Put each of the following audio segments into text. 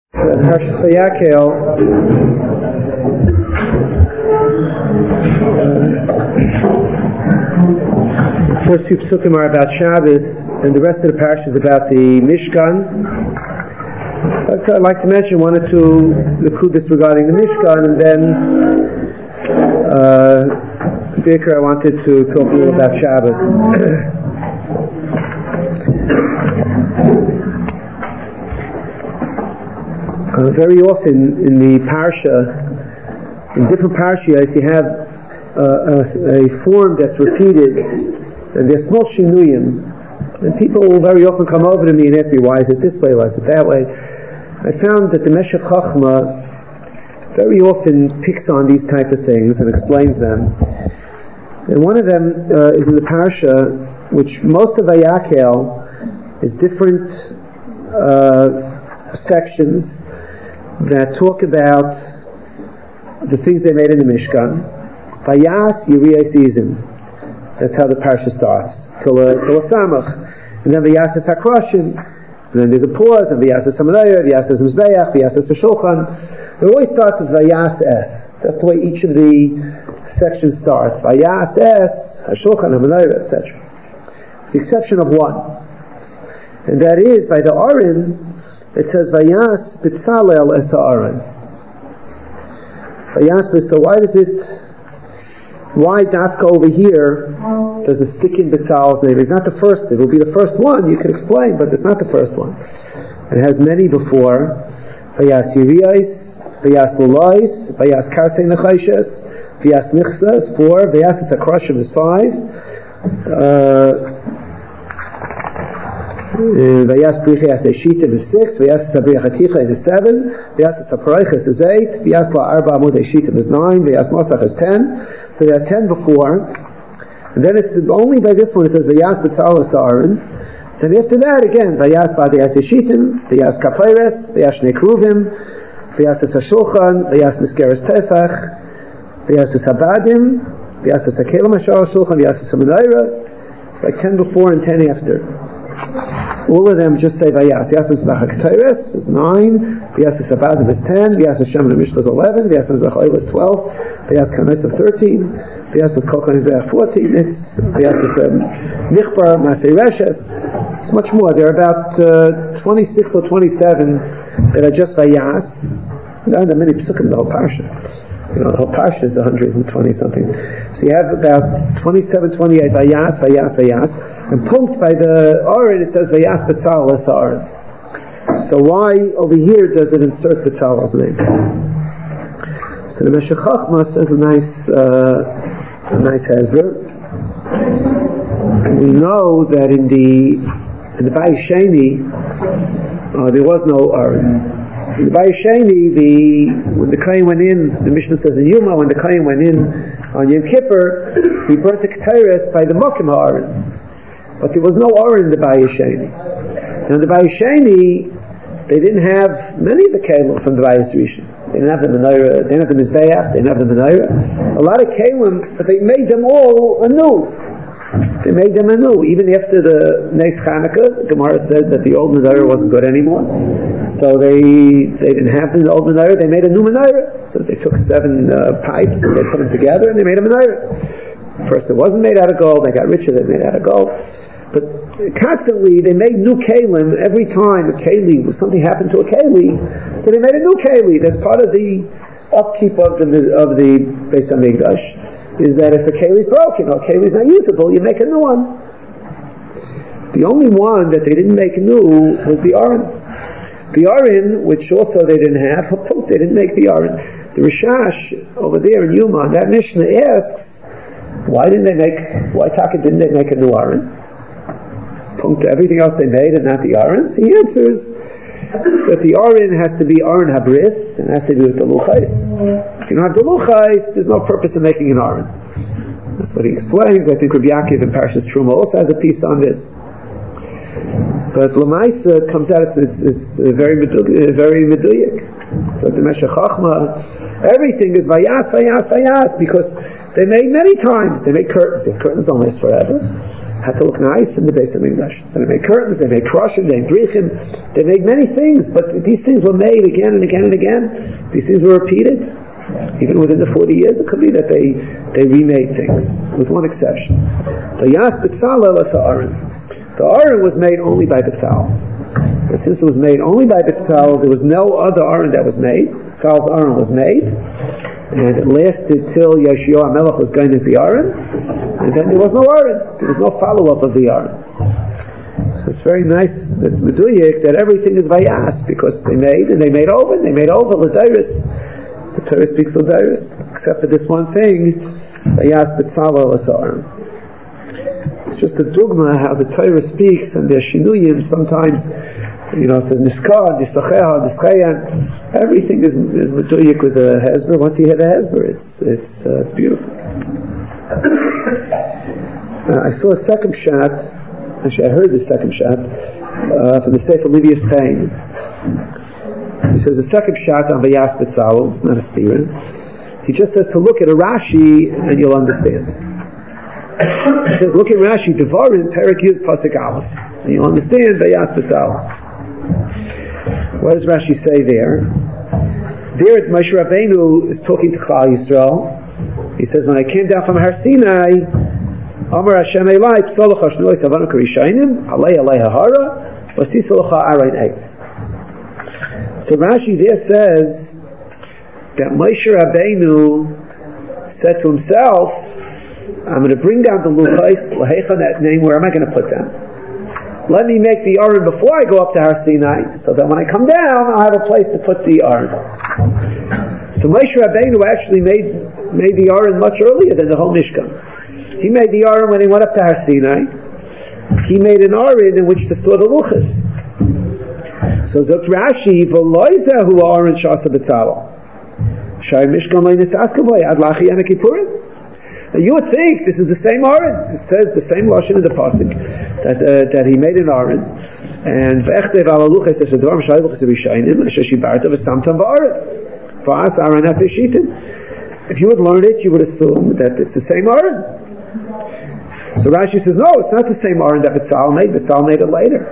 Parshas Vayakhel. The first few psukim are about Shabbos, and the rest of the parsha is about the Mishkan. I'd like to mention one or two nekudas regarding the Mishkan, and then Baker, I wanted to talk a little about Shabbos. Very often in the parsha, in different parshas, you have a form that's repeated, and there's small shinuyim, and people will very often come over to me and ask me, why is it this way, why is it that way? I found that the Meshech Chochmah very often picks on these type of things and explains them. And one of them is in the parsha, which most of Vayakhel is different sections that talk about the things they made in the Mishkan. Vayas Yiriyah season. That's how the parsha starts. Till a samach. And then Vayas Hakrashim. And then there's a pause. And Vayas Hamanayah, Vayas Mizbeach, Vayas Shulchan. It always starts with Vayas Es. That's the way each of the sections starts. Vayas Es, Shulchan, Hamanayah, etc. With the exception of one. And that is by the Aron. It says Vayas B'Tzalel Es Ha'aron. Vayas B'Tzalel. Why Dafka over here does it stick in B'Tzalel's name? It's not the first. It will be the first one. You could explain, but it's not the first one. It has many before. Vayas Yiriyos, Vayas Lulois, Vayas Karsei Nechayshes, Vayas Michsa is 4, Vayas Hakrashim is 5. Vayas Brichas Eshitim is 6, Vayas Sabriach Haticha is 7, Vayas Sapraichas is 8, Vayas La'arba Amud Eshitim is 9, Vayas Mosach is 10. So there are 10 before, and then it's only by this one it says Vayas B'Tzalel Sa'aron. Then after that again, Vayas B'Adayas Eshitim, Vayas Kapayres, Vayas Shnei Kruvim, Vayas Shulchan, Vayas Miskeres Tefach, Vayas Sabadim, Vayas Sakelim Ashar Shulchan, Vayas Samanayra. Like 10 before and 10 after. All of them just say Vayas. Vayas B'Chakteres is 9, Vayas Sabadim is 10, Vayas Shem and Mishla is 11, Vayas Zachayil is 12, Vayas Kanes is 13, Vayas Kolchan is 14, it's Vayas Nichbar Masei Reshes. It's much more. There are about 26 or 27 that are just Vayas. There are many psukim in the whole parsha. The whole parsha is 120 something. So you have about 27, 28 Vayas, Vayas, Vayas. And pumped by the Aron, it says Vayas B'Tzalel Sa'aron. So why over here does it insert B'Tzalel's name? So the Meshech Chochmah says a nice hezbollah. We know that in the Bayis Sheni there was no Aron. In the Bayis Sheni, when the Kohen went in, the Mishnah says in Yuma, when the Kohen went in on Yom Kippur, he burnt the Ketores by the Mokim Aron. But there was no Aron in the Bayis Sheni. Now in the Bayis Sheni, they didn't have many of the Kelim from the Bayis Rishon. They didn't have the Menorah, they didn't have the Mizbeach, they didn't have the Menorah. A lot of Kelim, but they made them all anew. They made them anew. Even after the Nes Chanukah, the Gemara says that the old Menorah wasn't good anymore. So they didn't have the old Menorah, they made a new Menorah. So they took 7 pipes, and they put them together, and they made a Menorah. First it wasn't made out of gold, they got richer, they made it out of gold. But constantly they made new kelim every time a keli, something happened to a keli, so they made a new keli. That's part of the upkeep of the Beis Hamikdash, is that if a keli is broken or a keli is not usable, you make a new one. The only one that they didn't make new was the Aron. The Aron, which also they didn't have, they didn't make the Aron. The Rishash over there in Yuma, that Mishnah asks, why Taka didn't they make a new Aron? Everything else they made and not the Aron. So he answers that the Aron has to be Aron Habris, and has to be with the Luchais. If you don't have the Luchais, there's no purpose in making an Aron. That's what he explains. I think Rabbi Yaakov in Parshas Truma also has a piece on this. But Lamaisa comes out, it's very meduyik. So the Meshech Chochmah, everything is Vayas, Vayas, Vayas, because they made many times. They make curtains. These curtains don't last forever. had to look nice in the Beis Hamikdash. So they made curtains, they made krushim, they made brichim, they made many things, but these things were made again and again and again. These things were repeated. Even within the 40 years, it could be that they remade things, with one exception. Vayas B'Tzalel as Aaron. The Aron was made only by B'Tzalel. And since it was made only by B'Tzalel, there was no other Aron that was made. B'Tzalel's Aron was made, and it lasted till Yeshua HaMelech was going to the Aron, and then there was no Aron. There was no follow-up of the Aron. So it's very nice, it's meduyik, that everything is Vayas, because they made over, L'Dairis. The Torah speaks L'Dairis, except for this one thing, Vayas B'Tzalel as Aaron. It's just a dogma how the Torah speaks, and there's shinuyim sometimes. It says Niskah, Nisacheha, Nischeyan. Everything is meduyik with a hezber. Once you hit a hezber, it's beautiful. I saw a second shot. Actually, I heard the second shot from the Sefer Livius Chaim. He says the second shot on Vayas B'Tzalel. It's not a steer. He just says to look at a Rashi and you'll understand. He says look at Rashi, Devarim, Perek Yud, Pasuk Aleph, and you'll understand Vayas B'Tzalel. What does Rashi say there? There, Moshe Rabbeinu is talking to Klal Yisrael. He says, when I came down from Har Sinai, Amar Hashem Elai, Psolocha Shnoi Savanu Karishainim, Alei Alei Hahara, Vasisolocha Arayin Eitz. So Rashi there says that Moshe Rabbeinu said to himself, I'm going to bring down the Luchais, Lahechan, that name, where am I going to put them? Let me make the Aron before I go up to Har Sinai, so that when I come down, I'll have a place to put the Aron. So Moshe Rabbeinu actually made the Aron much earlier than the whole Mishkan. He made the Aron when he went up to Har Sinai. He made an Aron in which to store the Luchas. So Zok Rashi, V'loizahu Aron Shasa B'Tzalel. Shai Mishkan Leinis Askavoy, Ad Lachi Yana Kippurim. Now you would think this is the same Aron. It says the same lashon in the pasuk that he made an Aron, and v'echtev al haluches es advarim shayluches v'shaynim asher shibarta v'samtam ba'aron v'as Aron hafishitim. If you would learn it, you would assume that it's the same Aron. So Rashi says no, it's not the same Aron that B'Tzalel made. B'Tzalel made it later.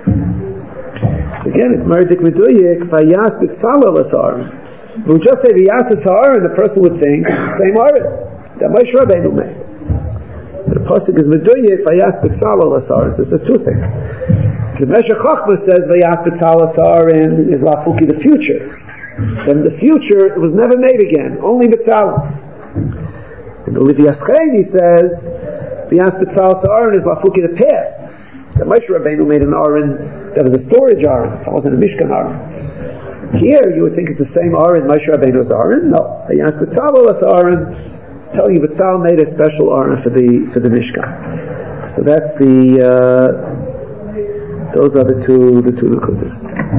So again, it's merdik meduyik vayas B'Tzalel as Aron. If we just say v'yas as Aron, the person would think it's the same Aron that Moshe Rabbeinu made. So the pasuk is meduyik vayas B'Tzalel as Aaron. So it says two things. The Meshech Chochmah says vayas B'Tzalel as Aaron is lafuki the future. Then the future it was never made again, only B'Tzalel. And the Livius Chaim he says vayas B'Tzalel as Aaron is lafuki the past. That Moshe Rabbeinu made an Aaron that was a storage Aaron. That wasn't a Mishkan Aaron. Here you would think it's the same Aaron Moshe Rabbeinu's Aaron. No, vayas B'Tzalel as Aaron. Tell you, B'Tzalel made a special Aron for the Mishkan. So that's those are the two Nukudas.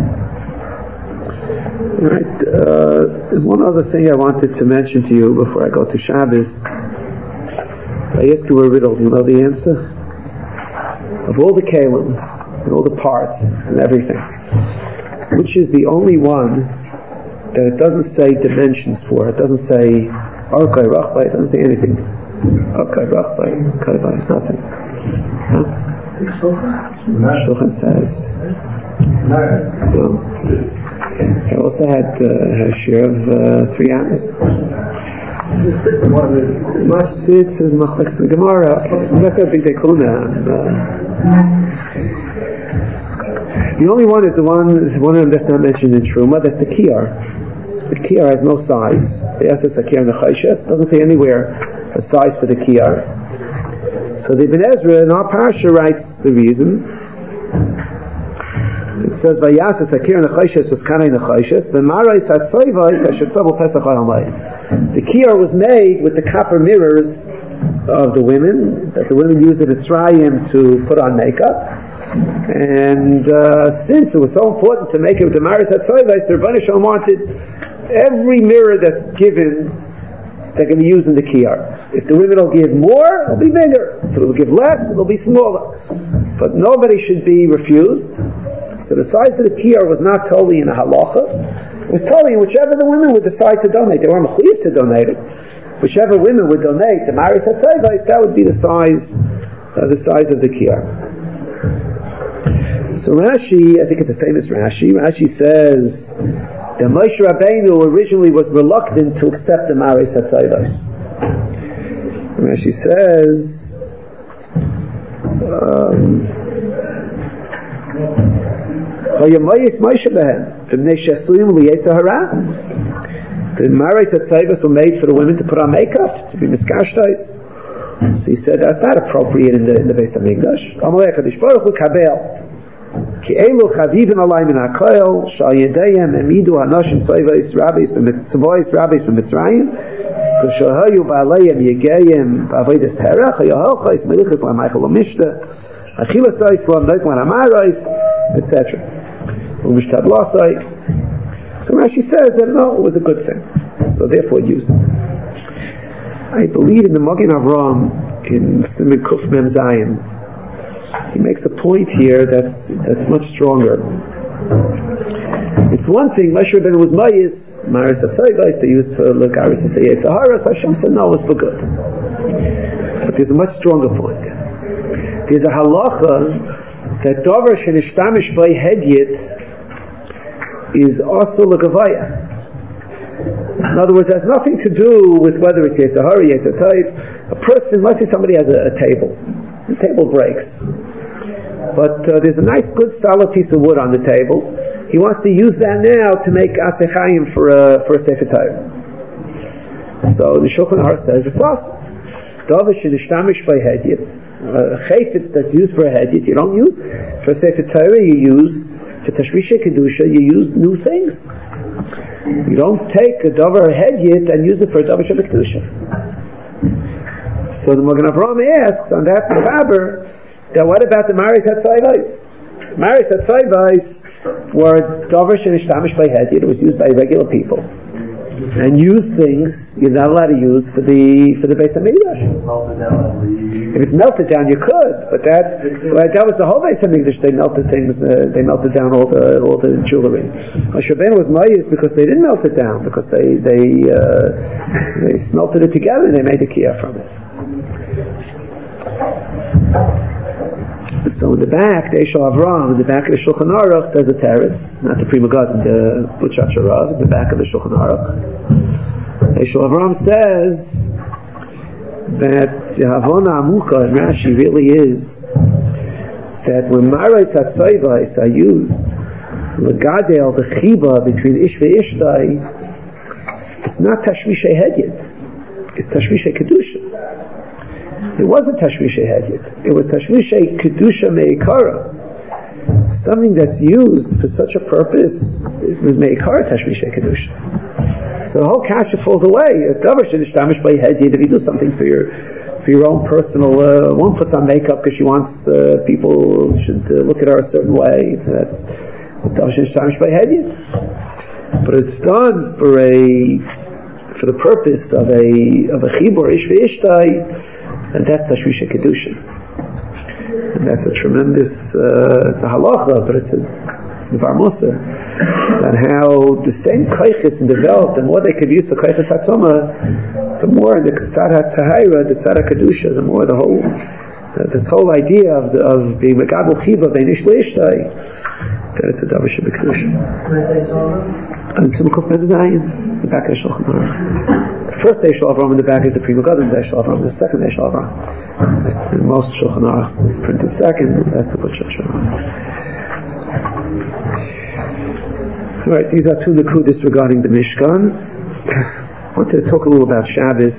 All right. There's one other thing I wanted to mention to you before I go to Shabbos. I ask you a riddle. Do you know the answer? Of all the Kalim and all the parts and everything, which is the only one that it doesn't say dimensions for? It doesn't say Arkai Rachbai, it doesn't say anything. Arkai Rachbai, Kaibai, nothing. Shulchan says. No. I also had a share of 3 hours. Masid says Machlekes the Gemara. That's a big dekuna. The only one is one of them that's not mentioned in Truma. That's the Kiyar. The Kiyar has no size. The Ss Akir and the Chayshes doesn't say anywhere a size for the Kiyar. So the Ibn Ezra in our parasha writes the reason. It says Vayas Akir and the Chayshes was Kanai the Chayshes. The Marais Hatzoivai Kashetzavu Pesach Halamai. The Kiyar was made with the copper mirrors of the women that the women used in Mitzrayim to put on makeup. And since it was so important to make it with the Marais Hatzoivai, the Rebbeinu Shalom wanted every mirror that's given, they're going to use in the Kiyar. If the women will give more, it'll be bigger. If it will give less, it'll be smaller. But nobody should be refused. So the size of the Kiyar was not totally in a halacha. It was totally whichever the women would decide to donate. They weren't mechuyev to donate it. Whichever women would donate the Maris HaTzayvais, that would be the size the size of the kiyah. So Rashi, I think it's a famous Rashi. Rashi says that Moshe Rabbeinu originally was reluctant to accept the Maris HaTzayvos. Rashi says the Maris HaTzayvos were made for the women to put on makeup, to be miskashtais. So he said that's not appropriate in the Beis HaMikdash. Amalei HaKadosh Baruch Hu kabel ki elu chavivim alay min hakoil shal yedayim emidu hanashim tzayvos rabbis b'Mitzrayim kshahayu ba'alayim yegayim b'avodas terach hayohalchos melichas l'maychel l'mishta achilasais l'amnoik l'amarais etc. L'mishtadlasai. So Rashi says that no, it was a good thing, so therefore use it. I believe in the Magen Avraham in Siman Kuf Mem Zayin. He makes a point here that's much stronger. It's one thing, Moshe Rabbeinu was Mayis, Maris HaTzayvos, they used for Lagaris to say Yetzirah, Hashem said no, it was for good. But there's a much stronger point. There's a halacha that Dover Shenishtamish by Hedyet is also Lagavaya. In other words, it has nothing to do with whether it's Yetzirah, Yetzirah. A person, let's say somebody has a table. The table breaks. But there's a nice good solid piece of wood on the table. He wants to use that now to make Asechayim for a Sefer Torah. So the Shulchan Aruch says it's awesome. Davish and Ishtamish by Hedyet. Chayfetz that's used for a Hedyet you don't use. For Sefer Torah you use. For Tashmisha Kedusha you use new things. You don't take a Dover Hedyet and use it for a Dover Shabbat Kedusha. So the Magen Avraham asks on that Mechaber, that what about the Maris HaTzayvos? Maris HaTzayvos were Dover Shenishtamish by Hedyet. It was used by regular people, and used things you're not allowed to use for the Beis HaMikdash. If it's melted down, you could, but that was the whole Beis HaMikdash. They melted things. They melted down all the jewelry. Moshe Rabbeinu was Mayis because they didn't melt it down, because they smelted it together and they made a kiyah from it. So in the back, the Eshel Avraham, in the back of the Shulchan Aruch, there's a teretz, not the Pri Megadim, the Butchat Sharav, in the back of the Shulchan Aruch. The Eshel Avraham says that the Havana Amuka in Rashi really is that when Maris HaTzayvos are used, L'gadel, the Chiba between Ish ve'Ishtai, it's not Tashmishay Hedyet, it's Tashmishay Kedusha. It wasn't Tashmishay Hedyet. It was Tashmishay Kedusha Me'ikara. Something that's used for such a purpose, it was Me'ikara Tashmishay Kedusha. So the whole kasha falls away. If you do something for your own personal, one puts on makeup because she wants people should look at her a certain way. That's but it's done for the purpose of a chibur ish ve'ishtai. And that's Tashmisha Kedusha. And that's a tremendous, it's a halacha, but it's a Dvar Musar. And how the same kaiches developed, the more they could use the kaiches hatzoma, the more the tzad hatzahira, the tzad kedusha, the more this whole idea of being megabel chiva beinish leishtai, that it's a davar shebekdusha. And Siman Kuf Mem Zayin, the back of the Shulchan Aruch. The first Eshel Avraham in the back is the Pri Megadim, the Eshel Avraham. The second Eshel Avraham, most Shulchan Aruch is printed second. That's the Butchat Sharav. All right, these are two nekudas regarding the Mishkan. I wanted to talk a little about Shabbos.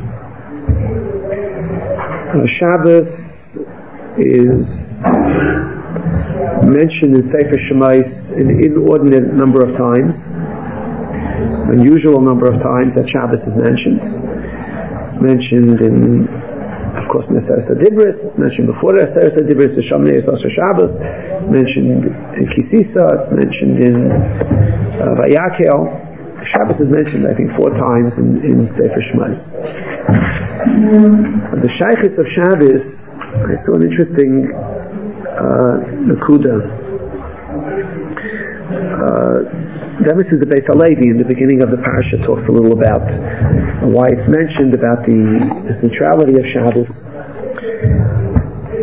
Shabbos is mentioned in Sefer Shemais an inordinate number of times, unusual number of times that Shabbos is mentioned. It's mentioned in, of course, in the Sefer Dibris. It's mentioned before the Sefer Dibris, the Shomoneh Esrei Shabbos. It's mentioned in Kisisa. It's mentioned in Vayakel. Shabbos is mentioned, I think, 4 times in Sefer Shemais. The Shaykhis of Shabbos, I saw an interesting Nakuda. This is the Beis Halevi in the beginning of the parasha talks a little about why it's mentioned about the centrality of Shabbos.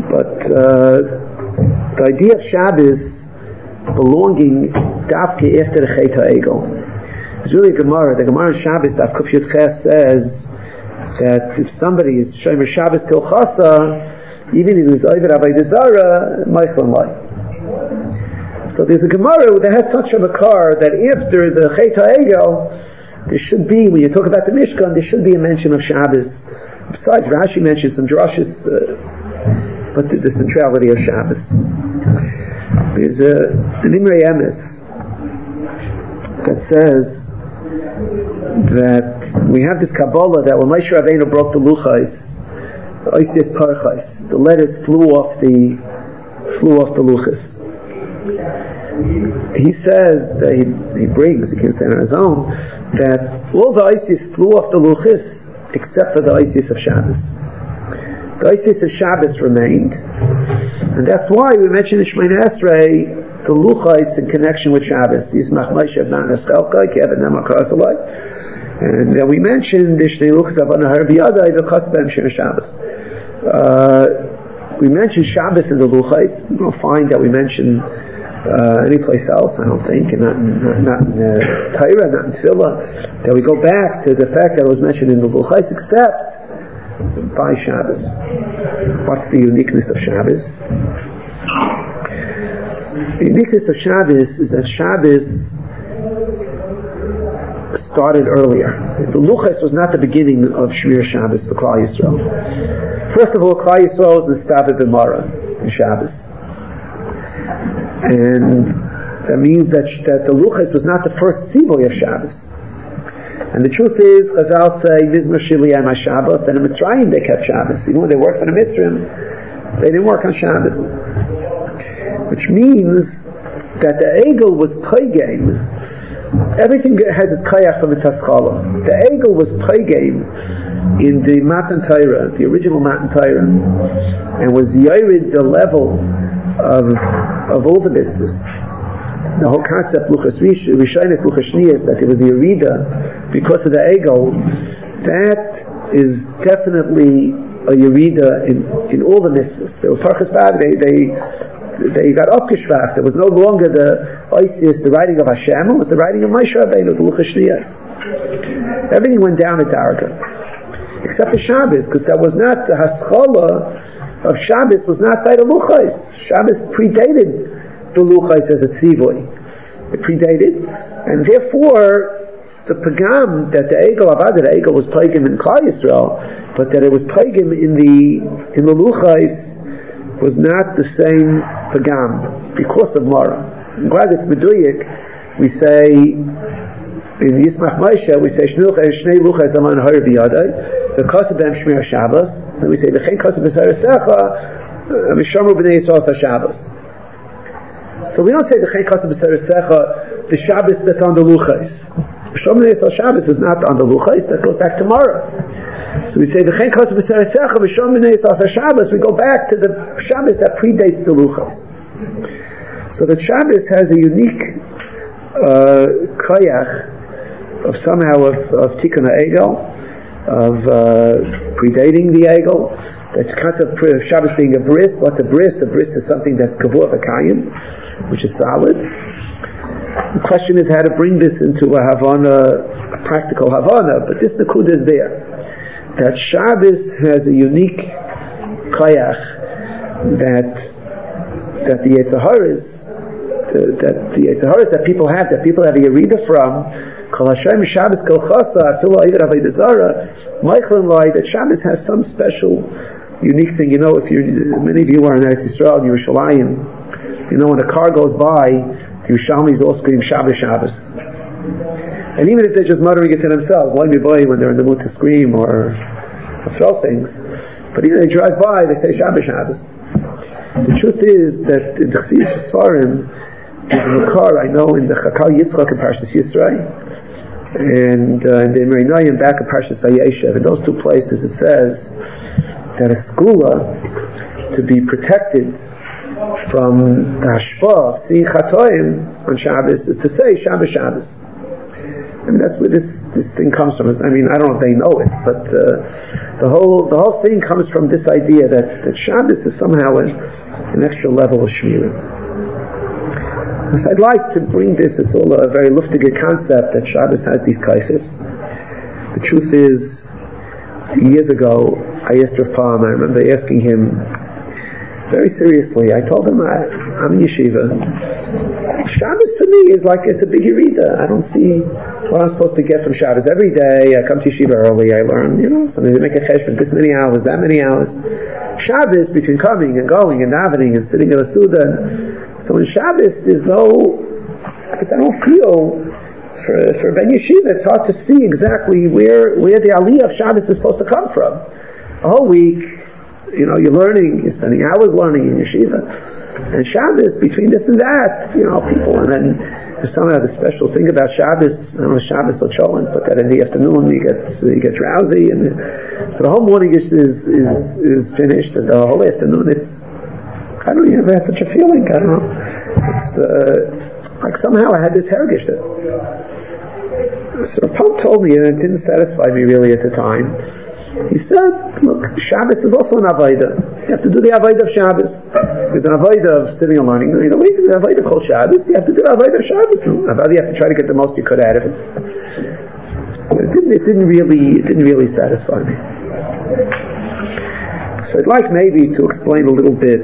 But the idea of Shabbos belonging dafke after the Chet HaEgel is really a Gemara. The Gemara in Shabbos, Daf Kuf Yud Ches, says that if somebody is Shomer Shabbos Kilchasa, even if he's Oived Avodah Zarah, Meichel Lai. So there's a Gemara that has such a makar that after the Chet HaEgel, there should be, when you talk about the Mishkan, there should be a mention of Shabbos. Besides, Rashi mentions some drushes, but the centrality of Shabbos. There's an Imrei Emes that says that we have this Kabbalah that when Moshe Rabbeinu broke the luchais, the letters flew off the luchas. He says that he brings, he can't say it on his own, that all the isis flew off the luchas except for the isis of Shabbos. The isis of Shabbos remained, and that's why we mentioned in Shemona Esrei the luchais in connection with Shabbos. And then we mentioned the Shnei Luchas Avana Harbiyadai the Kasbem Shem Shabbos. We mentioned Shabbos in the luchais. You don't find that we mention any place else, I don't think, and not in Torah, not in Tefillah, that we go back to the fact that it was mentioned in the luchais, except by Shabbos. What's the uniqueness of Shabbos? The uniqueness of Shabbos is that Shabbos started earlier. The luchais was not the beginning of Shmir Shabbos for Klal Yisrael. First of all, Klal Yisrael was the Stav B'Mara in Shabbos. And that means that the luchais was not the first tzivoy of Shabbos. And the truth is, Chazal say, Mizmor Shiliyam HaShabbos, that in Mitzrayim they kept Shabbos. Even when they worked for the Mitzrayim, they didn't work on Shabbos. Which means that the Egel was Plegem. Everything has its Kayach from its Haskalah. The Egel was Plegem in the Matan Torah, the original Matan Torah, and was Yored the level of all the mitzvahs. The whole concept Luchas Rishonis, Luchas Shniyas, that it was the Yerida because of the Egel, that is definitely a Yerida in all the mitzvahs. They were Parchas Bab, they got Opkishvach. There was no longer the Isis, the writing of Hashem, it was the writing of Moshe Rabbeinu, the Luchas Shniyas. Everything went down a Darga, except for Shabbos, because that was not the Haskalah of Shabbos, was not by the Luchais. Shabbos predated the Luchais as a tzivoy. It predated, and therefore the pagam that the Egel Avad, the Egel was pagam in Klal Yisrael, but that it was pagam in the Luchais was not the same pagam because of Mara. I'm glad it's Meduyik. We say in Yismach Moshe, we say Shnei Luchais Aman Har B'Yadai, the Kasabem Shmir Shabbos, and we say V'chein Kasab B'Saresecha Mishamru B'nei Yisrael Shabbos. So we don't say V'chein Kasab B'Saresecha the Shabbos that's on the Luchais. Mishamru B'nei Yisrael Shabbos is not on the Luchais, that goes back to Mara. So we say V'chein Kasab B'Saresecha Mishamru B'nei Yisrael Shabbos. We go back to the Shabbos that predates the Luchais. So the Shabbos has a unique koyach of somehow of Tikkun HaEgel, of predating the Egel. That concept of Shabbos being a bris. What's a bris? A bris is something that's kavur v'kayim, which is solid. The question is how to bring this into a Havana, a practical Havana, but this Nakuda is there. That Shabbos has a unique koyach that the Yetzaharas, that people have a Yerida from, Kol Hashem Shabbos Kol Chasa Afilu Oived Avodah Zarah, Meichel Lai, that Shabbos has some special unique thing. You know, many of you are in Eretz Yisrael, in Yerushalayim, you know, when a car goes by, the Yerushalmis all scream Shabbos, Shabbos. And even if they're just muttering it to themselves, when they're in the mood to scream or throw things, but either they drive by, they say Shabbos, Shabbos. The truth is that in the Chassidus Sfarim, in the car, I know in the Chakal Yitzchak and Parshas Yisrael, and in the Imrei Noyim back in Parshas Vayeshev, in those two places it says that a skula, to be protected from the hashpah of seeing chatoim on Shabbos, is to say Shabbos, Shabbos. I mean, that's where this this thing comes from. I mean, I don't know if they know it, but the whole thing comes from this idea that Shabbos is somehow an extra level of Shmira. So I'd like to bring this. It's all a very luftige concept that Shabbos has these kaifis. The truth is, years ago, I asked Rav Palm. I remember asking him very seriously. I told him I'm in yeshiva. Shabbos for me is like it's a big Yerida. I don't see what I'm supposed to get from Shabbos. Every day I come to yeshiva early. I learn, sometimes I make a cheshbon, this many hours, that many hours. Shabbos, between coming and going and davening and sitting in a suda. So in Shabbos, there's no, because I don't feel for Ben Yeshiva, it's hard to see exactly where the aliyah of Shabbos is supposed to come from. A whole week, you're learning, you're spending hours learning in Yeshiva. And Shabbos, between this and that, people, and then there's somehow the special thing about Shabbos. I don't know if Shabbos or Cholent, but that in the afternoon you get drowsy, and so the whole morning is finished, and the whole afternoon I don't even have such a feeling. I don't know. It's like somehow I had this hergish. So Rav told me, and it didn't satisfy me really at the time. He said, look, Shabbos is also an avodah. You have to do the avodah of Shabbos. There's an avodah of sitting and learning. There's an avodah called Shabbos. You have to do the avodah of Shabbos. You have to try to get the most you could out of it. It didn't really satisfy me. So I'd like maybe to explain a little bit,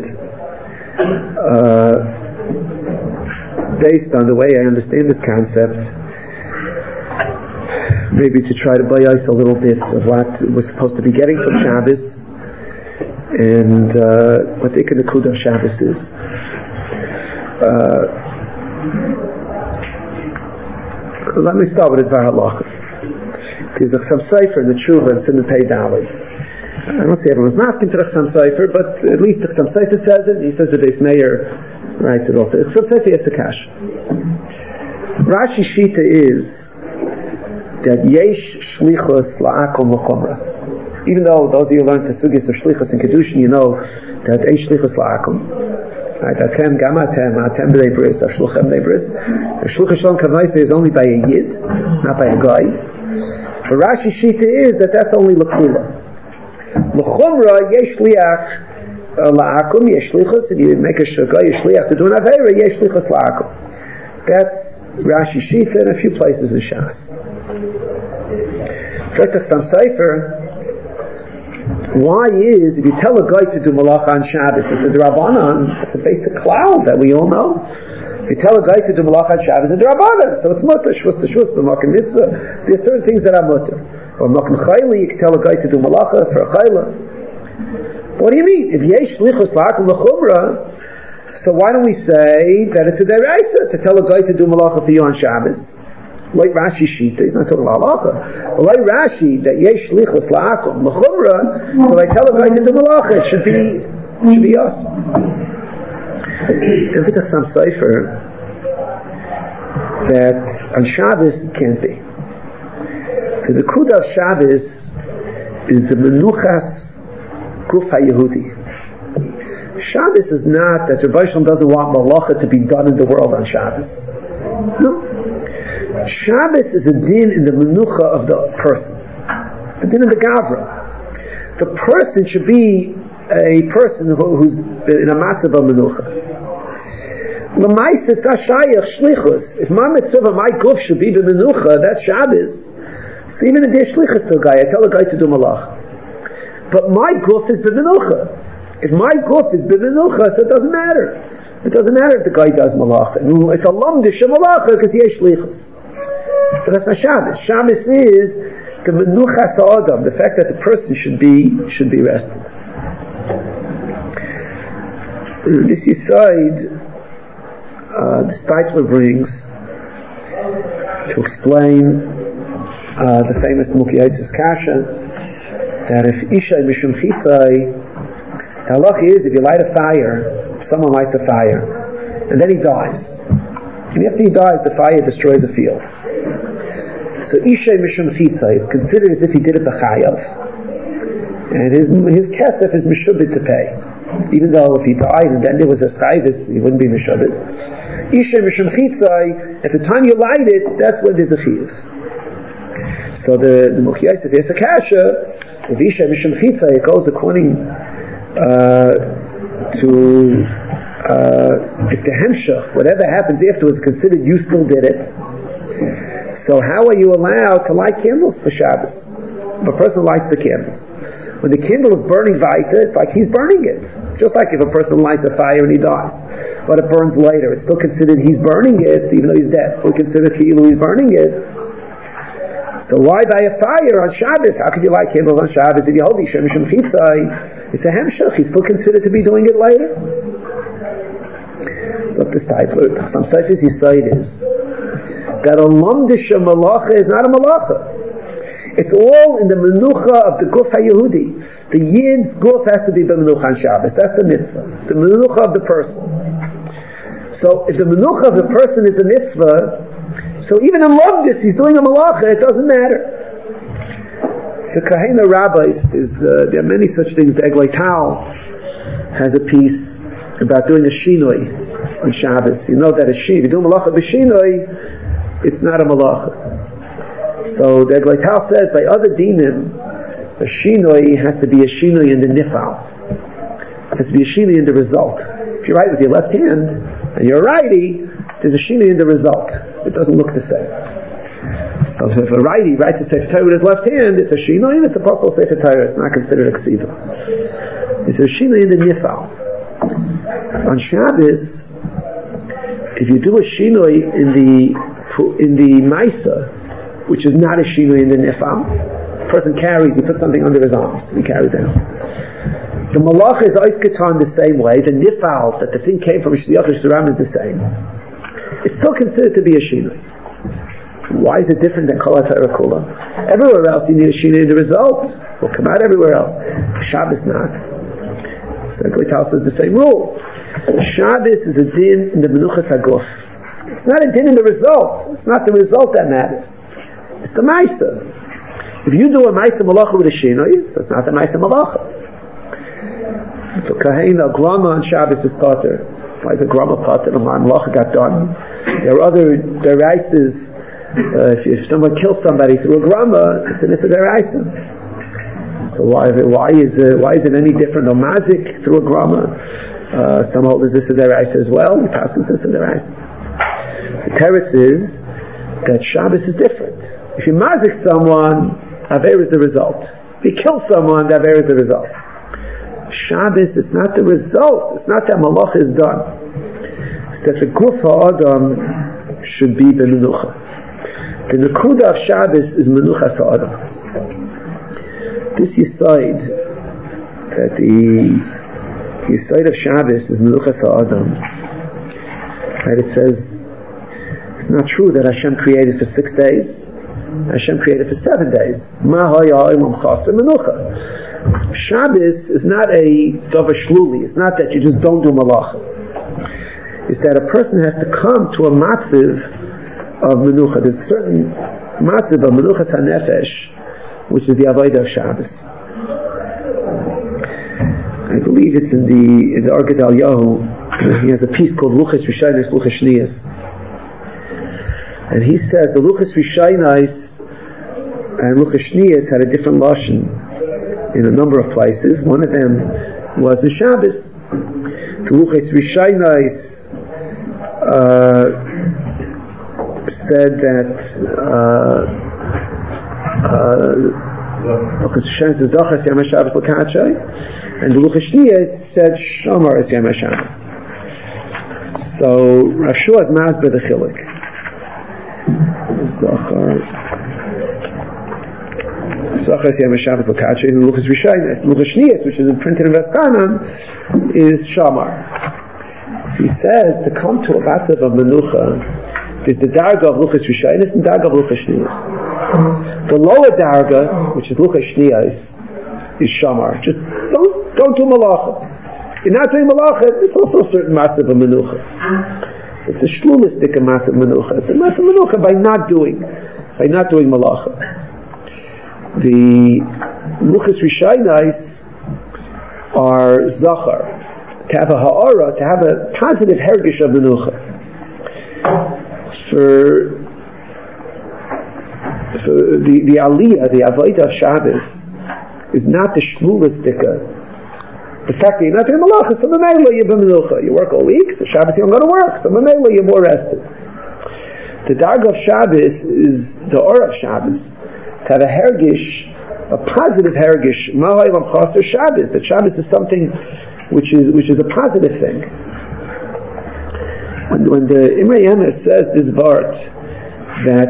based on the way I understand this concept, maybe to try to bias a little bit of what we're supposed to be getting from Shabbos and what the Nekuda of Shabbos is. Let me start with Dvar Halacha. There's a Chassam Sofer in the Tshuva and Simon Pei Dalet. I don't say everyone's masking to the Chassam Sofer, but at least the Chassam Sofer says it. He says the Beis Meir writes it also. It's Chassam Sofer Yesakash. Rashi Shita is that yesh shlichus la'akom l'chomra. Even though those of you who learned the sugis of shlichus and kedushin, you know that yesh shlichus la'akom. Right? Atem gam atem b'nei bris, ashluchem b'nei bris. The shluchus shalom kavnaisa is only by a yid, not by a guy. But Rashi Shita is that's only l'kula. L'chomra yesh shliach la'akom, yesh shlichus. If you make a shagah, yesh shliach to do an aveira, yesh shlichus la'akom. That's Rashi Shita in a few places in Shas. Chassam Sofer, why is, if you tell a guy to do malacha on Shabbos, it's a drabanan, it's a basic cloud that we all know. If you tell a guy to do malacha on Shabbos, it's a drabanan, so it's mutter, shvus to shvus, b'makom mitzvah. There's certain things that are mutter. Or b'makom chayla, you can tell a guy to do malacha for a chayla. What do you mean? If yesh shlichus la'akom l'chumra, so why don't we say that it's a deraisa to tell a guy to do malacha for you on Shabbos? Like Rashi Shita, he's not talking about halacha. Like Rashi, that yesh lichus la'akum l'chumra, so I tell a guy to do malacha, it should be us. There's a Chassam Sofer that on Shabbos it can't be. So the Nekuda of Shabbos is the menuchas guf ha-Yehudi. Shabbos is not that Rebbe Shalom doesn't want malacha to be done in the world on Shabbos. No. Shabbos is a din in the menucha of the person, a din in the gavra. The person should be a person who's in a matzav of menucha. L'maisa tashayach shlichus. If my mitzvah, my guf should be b'menucha, that's Shabbos. So even in the shlichus to a guy, I tell a guy to do malach. But my guf is b'menucha. If my guf is b'menucha, so it doesn't matter. It doesn't matter if the guy does malach. It's a lamdish malacha because he has shlichus. But that's not Shabbos. Shabbos is the menuchas ha'adam, the fact that the person should be rested. This aside, the Steipler brings to explain the famous Mukiyaisis Kasha that if Isha Mishum Chitzai, the halach is if you light a fire, if someone lights a fire, and then he dies, and after he dies, the fire destroys the field. So Ishay Mishum Chitzai, considered as if he did it b'chayav, and his kesef is mishubit to pay, even though if he died and then there was a chayvis, he wouldn't be mishubit. Ishay Mishum Chitzai, at the time you light it, that's when there's a chiyuv. So the Mukhi Yosef has a kasha. If Isha Mishum Chitza, it goes according to if the hemshach, whatever happens afterwards, considered you still did it. So how are you allowed to light candles for Shabbos? If a person lights the candles, when the candle is burning weiter, it's like he's burning it. Just like if a person lights a fire and he dies, but it burns later, it's still considered he's burning it, even though he's dead. We consider Ki'ilu he's burning it. So why by a fire on Shabbos? How could you light candles on Shabbos? If you hold Isha Mishum Chitzai, it's a hemshach. He's still considered to be doing it later. So if this type, some seifers he said is that a lamdisha malacha is not a malacha. It's all in the menucha of the guf ha-Yehudi. The yid's guf has to be b'menucha on Shabbos. That's the mitzvah. The menucha of the person. So if the menucha of the person is the mitzvah, so even in lamdis he's doing a malacha. It doesn't matter. The kahena rabbis there are many such things. The Eglei Tal has a piece about doing a shinoi on Shabbos. You know that a shinoi, if you do malacha b'shinoi, it's not a malacha. So the Eglei Tal says by other dinim, a shinoi has to be a shinoi in the nifal. It has to be a shinoi in the result. If you write with your left hand and you're a righty, there's a shinoi in the result. It doesn't look the same. So if a righty writes a Sefer Torah with his left hand, it's a shinoi and it's a possible Sefer Torah. It's not considered a ksiva. It's a shinoi in the nifal. On Shabbos, if you do a shinoi in the Maisa, which is not a shinoi in the nifal, a person carries, he puts something under his arms, he carries it. The malacha is oiskatan the same way. The nifal that the thing came from Shliach Shtaram is the same. It's still considered to be a shinoi. Why is it different than Kol HaTorah Kula? Everywhere else you need a shinoi in the result. Will come out everywhere else. Shabbos not. So Eglei Tal says the same rule. Shabbos is a din in the menuchas haguf. It's not a din in the result. It's not the result that matters. It's the Maisa. If you do a Maisa Malacha with a Shinoi, so it's not the Maisa Malacha. If a Kahena, a Grama on Shabbos is Pater, why is a Grama Pater? The Malacha got done. There are other Deraises. If someone kills somebody through a Grama, it's an Issa Deraisa. So why is it any different? No Mazik through a Grama. Some hold this Issa Deraisa as well. We pass this Issa Deraisa. The teretz is that Shabbos is different. If you mazik someone, Aver is the result. If you kill someone, the Aver is the result. Shabbos is not the result. It's not that Malach is done. It's that the Guf HaAdam should be the Menucha. The Nekuda of Shabbos is Menuchas HaAdam. This Yisayid, that the Yisayid of Shabbos is Menuchas HaAdam. Right, it says, it's not true that Hashem created for 6 days. Hashem created for 7 days. Shabbos is not a davar shluli. It's not that you just don't do malacha. It's that a person has to come to a matziv of menucha. There's a certain matziv of menuchas hanefesh, which is the avodah of Shabbos. I believe it's in the Or Gedal Yahu. He has a piece called Luchas Rishaynos, Luchas Shniyos. And he says the Luchas Rishaynos and Luchas Shniyos had a different lashon in a number of places. One of them was the Shabbos. The Luchas Rishaynos said that Luchas Rishaynos is Zachas Yom HaShabbos L'Kachay, and the Luchas Shniyos said Shamar is Yom HaShabbos. So Rav Shua is Masber the Chilik. Zachar Yom HaShabbos L'Kachay, and Luchas Rishaynos. Luchas Shniyos, which is printed in Veskanan, is Shamar. He says to come to a matzav of menucha, there's the darga of Luchas Rishaynos and darga of Luchas Shniyos. The lower darga, which is Luchas Shniyos, is Shamar. Just don't do malacha. You're not doing malacha, it's also a certain matzav of menucha. It's a shlulistic matzav menucha. It's a matzav menucha by not doing malacha. The Luchas Rishaynos are zachar, to have a ha'ara, to have a positive hergish of the aliyah, the avodah of Shabbos, is not the shmulistika. The fact that you're not doing malacha, so memela you're b'menucha. You work all week, so Shabbos you don't go to work, so memela you're more rested. The darga of Shabbos is the aura of Shabbos. To have a hergish, a positive hergish, ma'olam chaser Shabbos. That Shabbos is something which is a positive thing. When the Imrei Emes says this vart that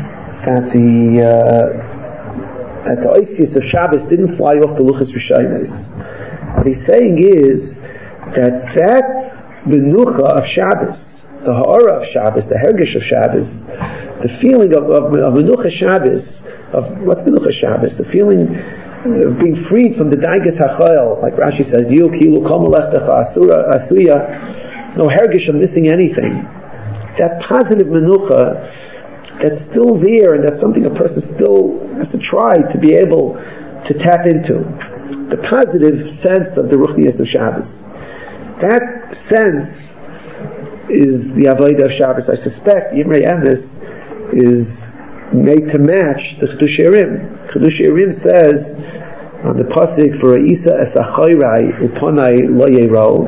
the oisius of Shabbos didn't fly off the luchas rishonos, what he's saying is that menucha of Shabbos, the ha'ara of Shabbos, the hergish of Shabbos, the feeling of menucha Shabbos, of what's menucha Shabbos, the feeling of being freed from the daigas hachayil, like Rashi says, you kilu kol melechtacha asuya, no hergish of missing anything. That positive menucha that's still there, and that's something a person still has to try to be able to tap into. The positive sense of the ruchnius of Shabbos. That sense is the avodah of Shabbos. I suspect Imrei Emes is made to match the Chedush Yerim. Chedush Yerim says on the pasuk for Isa esachayrai uponai lo yero,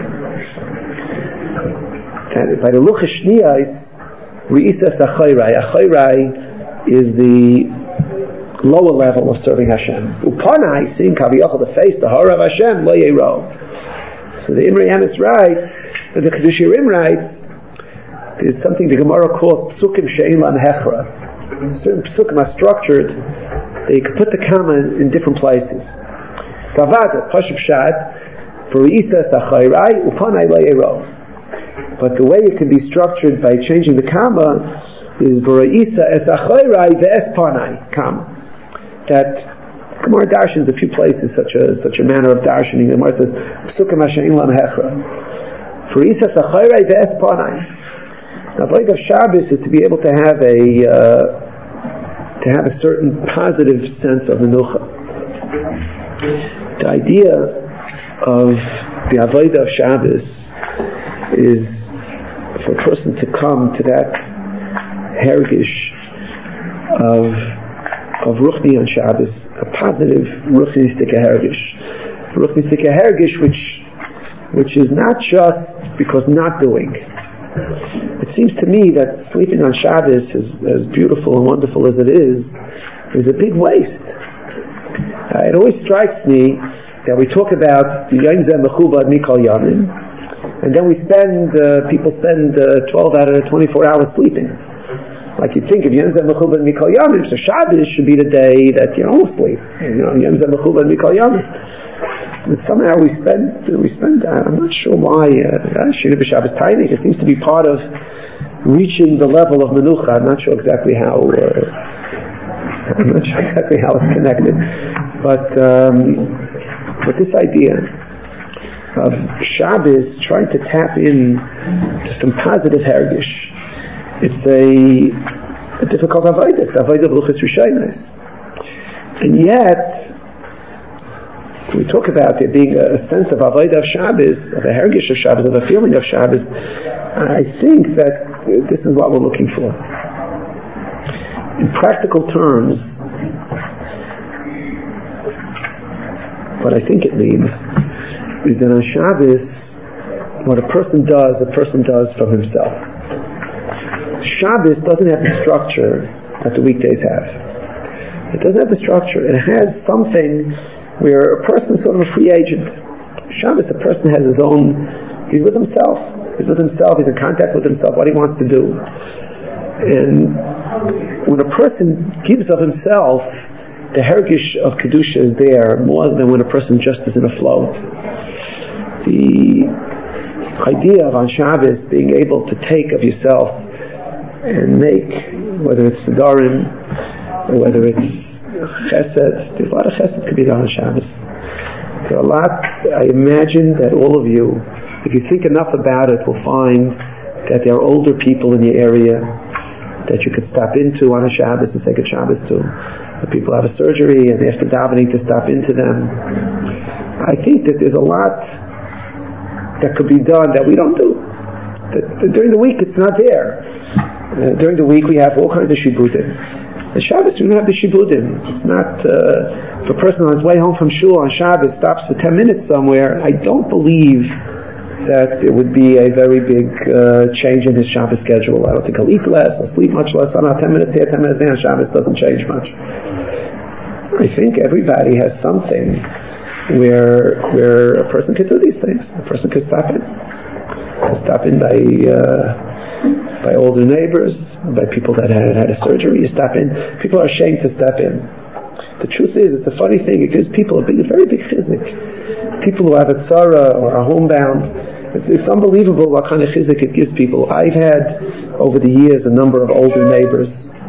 that by the luchas shniyos Re'isa Achayrai. Achayrai is the lower level of serving Hashem. Upanai, seeing Kaviyachal, the face, the horror of Hashem, lo yero. So the Imrei Emes writes, the Chedush Yerim writes, there's something the Gemara calls psukim she'ein lan hechra. Certain psukim are structured that you can put the comma in different places. Savada, Pashup Shad, for Re'isa Achayrai, upanai lo yero. But the way it can be structured by changing the comma is V'ra'isa es achayrai ve'es panai comma. That Gemara darshans a few places such a manner of darshaning. The Gemara says Psukim Hashem lam hechra. V'ra'isa es achayrai ve'es panai. Now, the avodah of Shabbos is to be able to have a certain positive sense of menucha. The idea of the avodah of Shabbos is for a person to come to that hergish of ruchni on Shabbos, a positive ruchnistika hergish. Ruchnistika hergish which is not just because not doing. It seems to me that sleeping on Shabbos, as beautiful and wonderful as it is a big waste. It always strikes me that we talk about the Yom Zeh Mechubad Mikol Yamim, and then people spend 12 out of 24 hours sleeping. Like you'd think of Yom Zeh Mechubad Mikol Yamim, so Shabbos should be the day that you don't sleep. Yom Zeh Mechubad Mikol Yamim. But somehow we spend. I'm not sure why. Shir b'Shabbos Tainik. It seems to be part of reaching the level of menucha. I'm not sure exactly how. It's connected. But this idea of Shabbos trying to tap in to some positive hergish, it's a difficult avodah. It's avodah of luchas rishonos, and yet we talk about there being a sense of avodah of Shabbos, of a hergish of Shabbos, of a feeling of Shabbos. I think that this is what we're looking for. In practical terms, what I think it means is that on Shabbos, what a person does from himself. Shabbos doesn't have the structure that the weekdays have. It doesn't have the structure. It has something where a person is sort of a free agent. Shabbos, a person has his own, he's with himself, he's in contact with himself, what he wants to do. And when a person gives of himself, the hergish of Kedusha is there more than when a person just is in a flow. The idea of on Shabbos being able to take of yourself and make, whether it's Siddharim or whether it's Chesed, there's a lot of Chesed could be done on Shabbos. There are a lot. I imagine that all of you, if you think enough about it, will find that there are older people in your area that you could stop into on a Shabbos and say good Shabbos to. The people have a surgery and after davening to stop into them. I think that there's a lot that could be done that we don't do. That during the week it's not there. During the week we have all kinds of shibutim. And Shabbos, we don't have the shibudim. It's not, if a person on his way home from shul on Shabbos stops for 10 minutes somewhere, I don't believe that it would be a very big change in his Shabbos schedule. I don't think he'll eat less, he'll sleep much less. I don't know, 10 minutes here, 10 minutes there, Shabbos doesn't change much. I think everybody has something where a person could do these things. A person could stop in. By older neighbors, by people that had a surgery, you stop in. People are ashamed to step in. The truth is, it's a funny thing. It gives people a very big chizik. People who have a tzara or are homebound, it's unbelievable what kind of chizik it gives people. I've had, over the years, a number of older neighbors,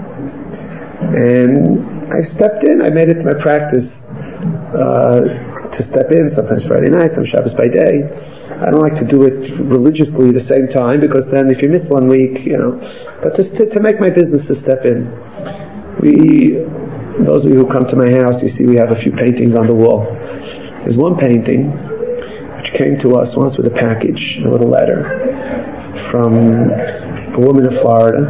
and I've stepped in. I made it to my practice to step in, sometimes Friday night, some Shabbos by day. I don't like to do it religiously at the same time, because then if you miss 1 week, but just to make my business to step in. Those of you who come to my house, you see we have a few paintings on the wall. There's one painting which came to us once with a package, with a letter from a woman in Florida.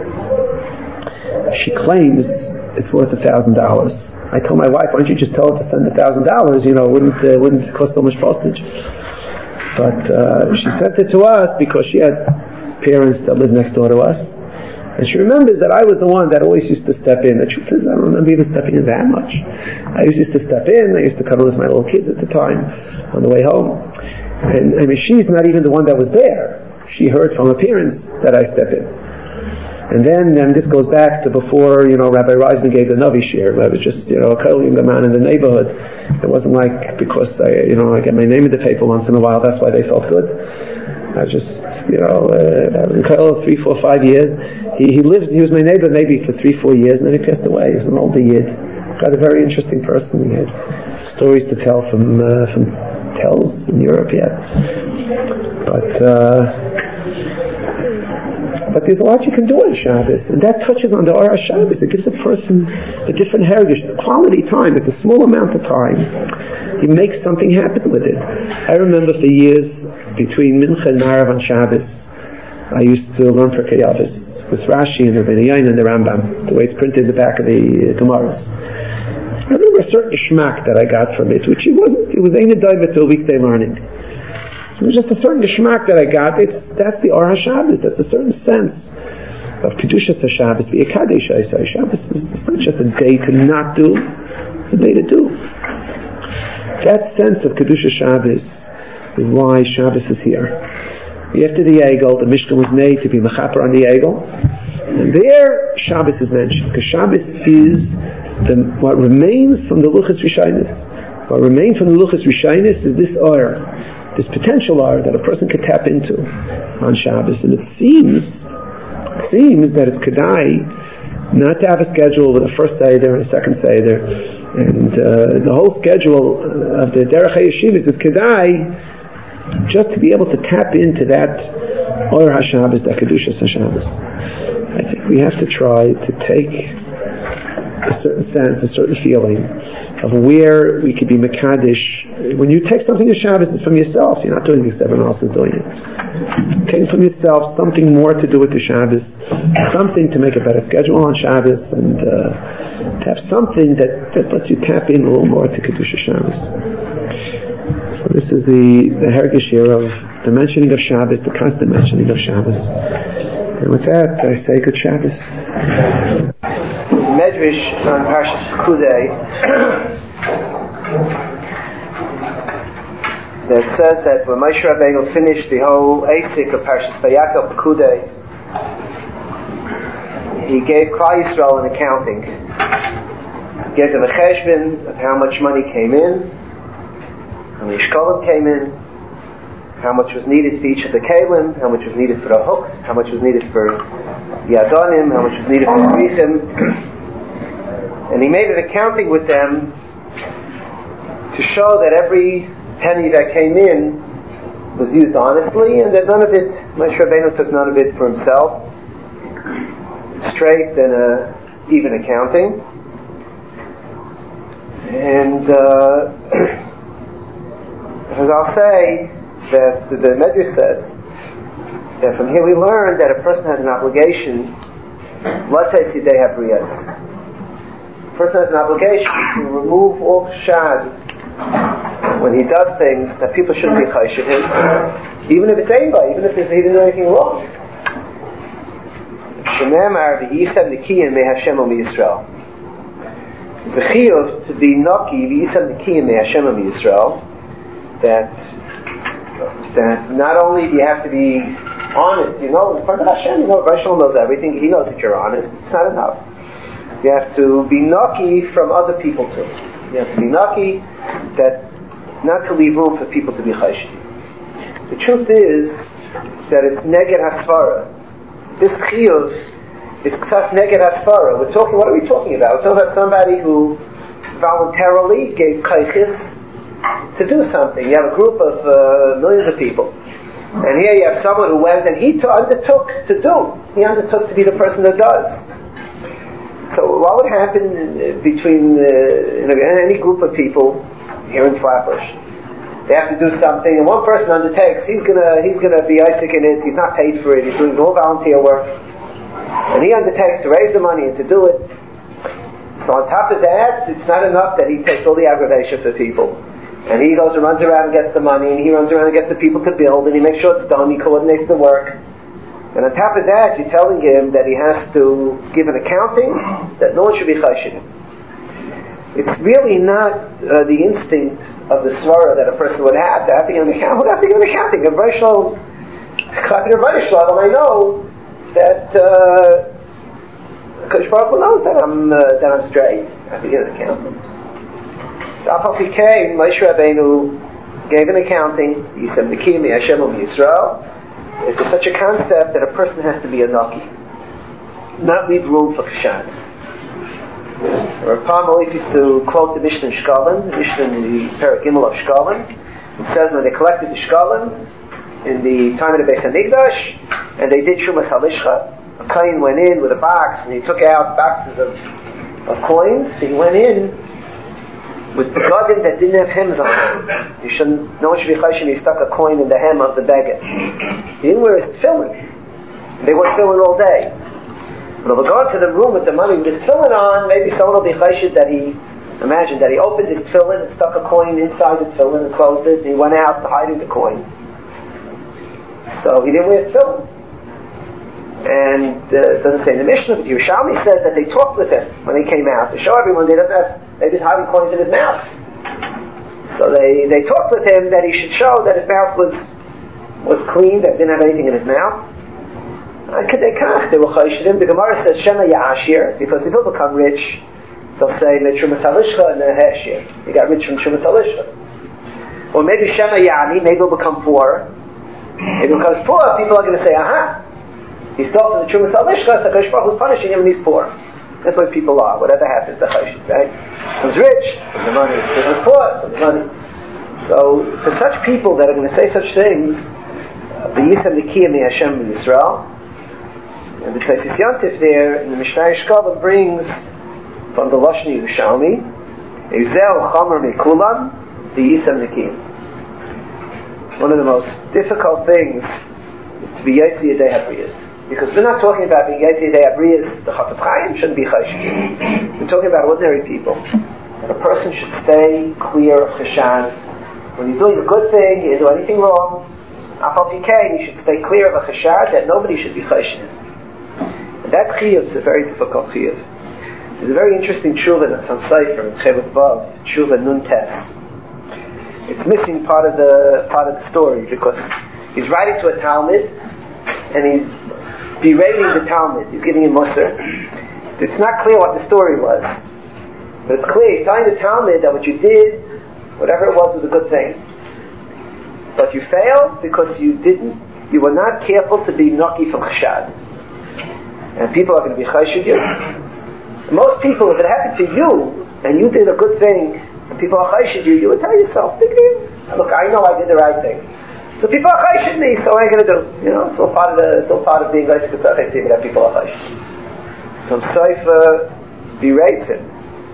She claims it's worth $1,000. I told my wife, why don't you just tell her to send $1,000? It wouldn't cost so much postage. But she sent it to us because she had parents that lived next door to us, and she remembers that I was the one that always used to step in. The truth is, I don't remember even stepping in that much. I used to step in. I used to cuddle with my little kids at the time on the way home, and she's not even the one that was there. She heard from her parents that I step in. And then this goes back to before, Rabbi Reisman gave the Navi shir. I was just, a kohen man in the neighborhood. It wasn't like because I get my name in the paper once in a while, that's why they felt good. I just, I was in kohen 3, 4, 5 years. He was my neighbor maybe for 3, 4 years, and then he passed away. He was an older yid. Got a very interesting person. He had stories to tell from tells in Europe, yeah. But there's a lot you can do on Shabbos, and that touches on the Aura Shabbos. It gives a person a different heritage. It's quality time. It's a small amount of time. You make something happen with it. I remember for years, between Mincha and Marav on Shabbos, I used to learn Pirkei Avos with Rashi and Rabbeinu Yain and the Rambam, the way it's printed in the back of the Gemaras. I remember a certain ishmak that I got from it, which it was ain't a dime to a weekday learning. It was just a certain geschmack that I got. That's the Or HaShabbos. That's a certain sense of Kedushas HaShabbos. V'yekadesh HaShabbos. It's not just a day to not do. It's a day to do. That sense of Kedushas Shabbos is why Shabbos is here. After the Egel, the Mishkan was made to be mechaper on the Egel. And there, Shabbos is mentioned. Because Shabbos is what remains from the Luchas Rishaynis. What remains from the Luchas Rishaynis is this Or. This potential hour that a person could tap into on Shabbos. And it seems that it's kedai not to have a schedule with a first Seder and a second Seder. And the whole schedule of the Derech HaYeshivas is kedai just to be able to tap into that Or HaShabbos, that Kedushas HaShabbos. I think we have to try to take a certain sense, a certain feeling of where we could be Mekadesh. When you take something to Shabbos, it's from yourself. You're not doing it because everyone else is doing it. Take from yourself something more to do with the Shabbos, something to make a better schedule on Shabbos, and to have something that lets you tap in a little more to Kedusha Shabbos. So this is the heritage here of the mentioning of Shabbos, the constant mentioning of Shabbos. And with that, I say good Shabbos. Medrash on Parshas Pekudei that says that when Moshe Rabbeinu finished the whole asik of Parshas Vayakov Pekudei, he gave Klal Yisrael an accounting. He gave them a cheshbon of how much money came in, how many shkolim came in, how much was needed for each of the kelim, how much was needed for the hooks, how much was needed for the adonim, how much was needed for the richim. And he made an accounting with them to show that every penny that came in was used honestly, and that none of it, Moshe Rabbeinu took none of it for himself. Straight and even accounting. And as I'll say, that the Medrash said that from here we learn that a person has an obligation. Let's say today have riyas. A person has an obligation to remove all chashad when he does things that people shouldn't be chayshid him, even if it's anybody, even if he didn't do anything wrong. Shememar v'yisam nikiyim me'Hashem u'miyisrael. The chiyuv to be naki v'yisam nikiyim me'Hashem u'miyisrael, that not only do you have to be honest, in front of Hashem, Hashem knows everything, He knows that you're honest, it's not enough. You have to be naki from other people too. You have to be naki, that not to leave room for people to be chayshid. The truth is that it's neged hasvara. This chiyuv is ksas neged hasvara. What are we talking about? We're talking about somebody who voluntarily gave kaychis to do something. You have a group of millions of people, and here you have someone who went and he undertook to do. He undertook to be the person that does. So what would happen between any group of people here in Flatbush? They have to do something, and one person undertakes. He's gonna be Isaac in it. He's not paid for it. He's doing no volunteer work, and he undertakes to raise the money and to do it. So on top of that, it's not enough that he takes all the aggravation for people, and he goes and runs around and gets the money, and he runs around and gets the people to build, and he makes sure it's done. He coordinates the work. And on top of that, you're telling him that he has to give an accounting, that no one should be chayshid. It's really not the instinct of the svara that a person would have to give an accounting. Would have to give an accounting. I know that Kodesh Baruch Hu knows that I'm straight. I have to give an accounting. So Afal Pikei, Moshe Rabbeinu gave an accounting. He said, "Nikiyim Hashem u'Yisrael." It's such a concept that a person has to be a naki, not leave room for chashad. Rav Pam always used to quote the Mishnah in Shkalim, the Mishnah in the Perek Gimel of Shkalim. It says when they collected the Shkalim in the time of the Beis Hamikdash, and they did Shumas Halishcha, a kohen went in with a box and he took out boxes of coins. He went in with begadim that didn't have hems on them. No one should be chayshim. He stuck a coin in the hem of the beged. He didn't wear his tefillin. They wore tefillin all day. But if we go into the room with the money with his tefillin on, maybe someone will be chayshim that he opened his tefillin and stuck a coin inside the tefillin and closed it, and he went out hiding the coin. So he didn't wear his tefillin. And it doesn't say in the Mishnah, but Yerushalmi says that they talked with him when they came out to show everyone they doesn't have. Maybe he's hiding coins in his mouth. So they talked with him that he should show that his mouth was clean, that didn't have anything in his mouth. They will chayshid him. The Gemara says Shema Ya'ashir, because if he'll become rich, they'll say Mitrumas Halishcha and Heshir. He got rich from Trumas Halishcha. Or maybe Shema Ya'ani, maybe he'll become poor. If he becomes poor, people are going to say, aha, he stole from the Trumas Halishcha, so Kodesh Baruch Hu's punishing him and he's poor. That's what people are. Whatever happens, the chayshid, right? He was rich, from the money. He was poor, from the money. So, for such people that are going to say such things, v'yisam nikiyim Hashem Yisrael, and the Tzeis Yantif there in the Mishnah Shkalim brings from the Lashon Yerushalmi, Ezel Chomer Mikulam v'yisam nikiyim. One of the most difficult things is to be Yotzi Yedei Habriyos. Because we're not talking about being Yotzi Yedei Habriyos, the Chafetz Chaim shouldn't be chayshid. We're talking about ordinary people. And a person should stay clear of chashad. When he's doing a good thing, he didn't do anything wrong. Afal Pikei, he should stay clear of a chashad that nobody should be chayshid. And that chiyuv is a very difficult chiyuv. There's a very interesting tshuva in some Sefer in Chevet Vav, tshuva Nun Tes. It's missing part of the story because he's writing to a Talmud and he's berating the Talmud. He's giving him musar. It's not clear what the story was, but it's clear. He's telling the Talmud that what you did, whatever it was a good thing, but you failed because you were not careful to be naki from chashad, and people are going to be chayshid you. Most people, if it happened to you and you did a good thing and people are chayshid you, you would tell yourself, look, I know I did the right thing. So people are chayshid me, so what am I going to do? It's all part of being like that people are chayshid. So Sefer berates him.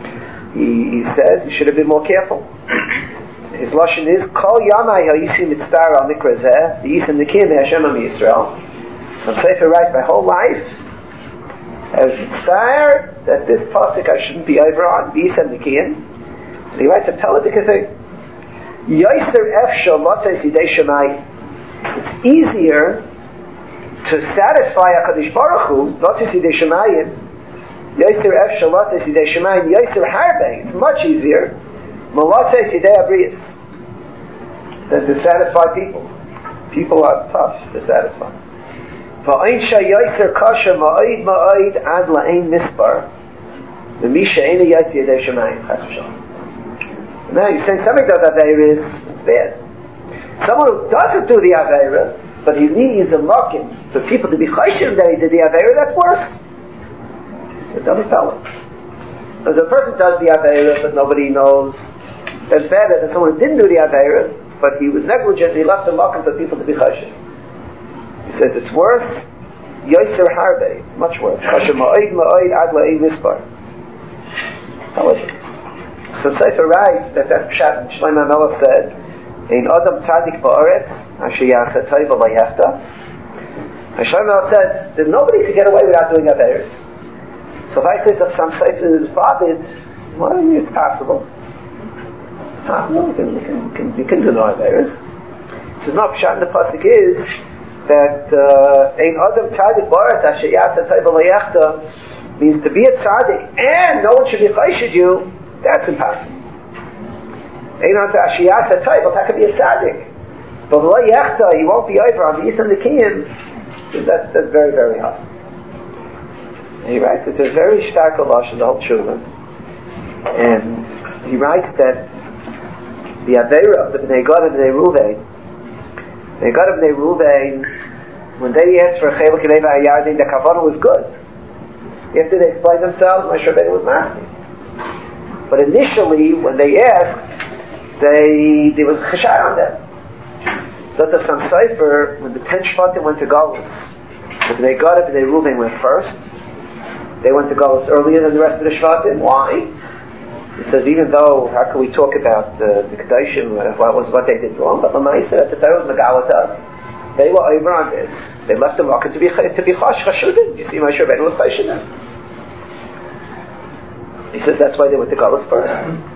He says you should have been more careful. His lashon is Kol Yamai Ha'isi Mitzvah Al Mikra Zeh V'Yisem Nikiyim Hashem Am Yisrael. So Sefer writes, my whole life as Tzar, that this pasuk I shouldn't be over on, V'yisem Nikiyin. And he writes a Peladic thing. Yoiser Efshel Lotzei Sidei Shemayim. It's easier to satisfy HaKadosh Baruch Hu, Lotzei Sidei Shemayim, Yoiser Efshel Lotzei Sidei Shemayim, Yoiser Harbe. It's much easier, Lotzei Sidei Abrius, than to satisfy people. People are tough to satisfy. V'ain shayoyser kasha ma'id ma'id ad la'ein mispar v'misha ena yatsi yadei shemayim chas v'shalom. Now you're saying somebody does Aveira, it's bad. Someone who doesn't do the Aveira, but he needs a mocking for people to be chayshim that he did the Aveira, that's worse. It's another fellow. As a person does the Aveira but nobody knows, that's better than someone who didn't do the Aveira but he was negligent, he left a mocking for people to be chayshim. He says it's worse. Yoiser Harbe, it's much worse. Kasha ma'id ma'id ad la'id mispar. So Sefer writes that Pshat Shlomo Melech said, "Ein Adam Tzadik Ba'aretz Asher Ya'aseh Tova V'Yafta." And Shlomo Melech said that nobody could get away without doing Averos. So if I say that some Sefer is forbid, well, it's possible. You can do no Averos. So no Pshat in the pasuk is that Ein Adam Tzadik Ba'aretz Asher Ya'aseh Tova V'Yafta means to be a tzaddik and no one should be chayshid you. That's impossible. Ein on to Ashiyat HaTayv, that could be a tzaddik. But Lo Yechta, he won't be over on V'yisem Nikiyin. That's very, very hard. And he writes, it's a very stark Lashon, the whole Tshuva. And he writes that the Aveira of the Bnei Gad and Bnei Ruvain, Bnei Gad and Bnei Ruvain, when they asked for a Chelek Leva Hayardin, the Kavanah was good. After they explained themselves, Moshe Rabbeinu was nasty. But initially, when they asked, there was chashai on them. So the Sam Sefer, when the 10 Shvatim went to Galus, when they got it, they Reuben went first. They went to Galus earlier than the rest of the Shvatim. Why? He says, even though, how can we talk about the Kedoshim, what they did wrong, but Lamaisa, at the time was Megalata, they were over on this. They left the market to be chashudim. You see, Moshe Rabbeinu was chashudim. He says that's why they went to Galus first.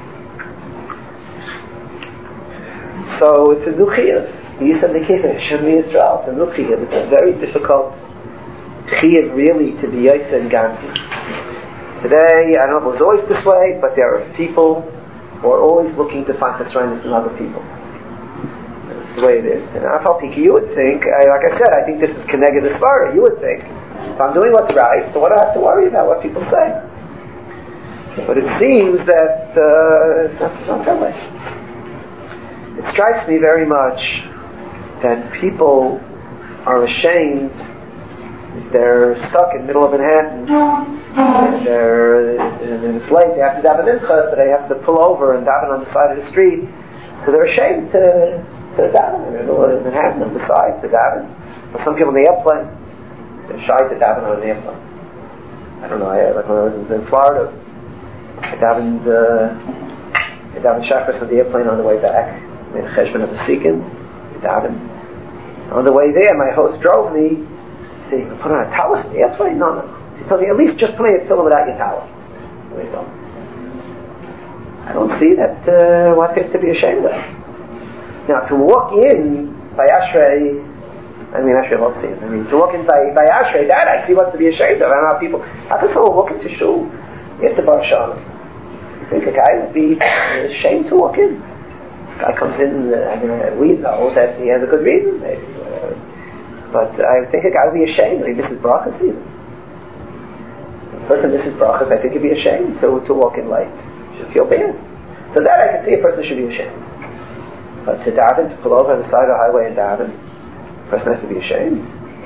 So it's a new chiyuv. V'yisem Nikiyin, Hashem Yisrael. It's a new chiyuv. It's a very difficult chiyuv really to be Yosef and Ganti. Today, I don't know if it was always this way, but there are people who are always looking to find chesronos in other people. That's the way it is. And Afal-Piki, you would think, like I said, I think this is Keneged Svara. You would think, if I'm doing what's right, so what do I have to worry about what people say? But it seems that it's not that way. It strikes me very much that people are ashamed if they're stuck in the middle of Manhattan and it's late, they have to daven mincha, so they have to pull over and daven on the side of the street. So they're ashamed to daven in the middle of Manhattan on the side to daven. But some people in the airplane, they're shy to daven on the airplane. I don't know, like when I was in Florida, I davened Shachris on the airplane on the way back. I made a cheshbon of the Sikin. I davened. On the way there, my host drove me. He said, "You can put on a tallis in the airplane?" No. He told me, at least just play a tefillah without your tallis. There you go. I don't see that what is to be ashamed of. Now, to walk in by Ashrei, Ashrei won't see it. To walk in by Ashrei, that I see what's to be ashamed of. I don't know how can someone walk into shul? After Bar Shalom, you think a guy would be ashamed to walk in? A guy comes in, we know that he has a good reason, maybe. But I think a guy would be ashamed. He misses brachas even. The person misses brachas, I think he'd be ashamed to walk in late. He should feel bad. So that I can see a person should be ashamed. But to daven, to pull over on the side of the highway and daven, a person has to be ashamed.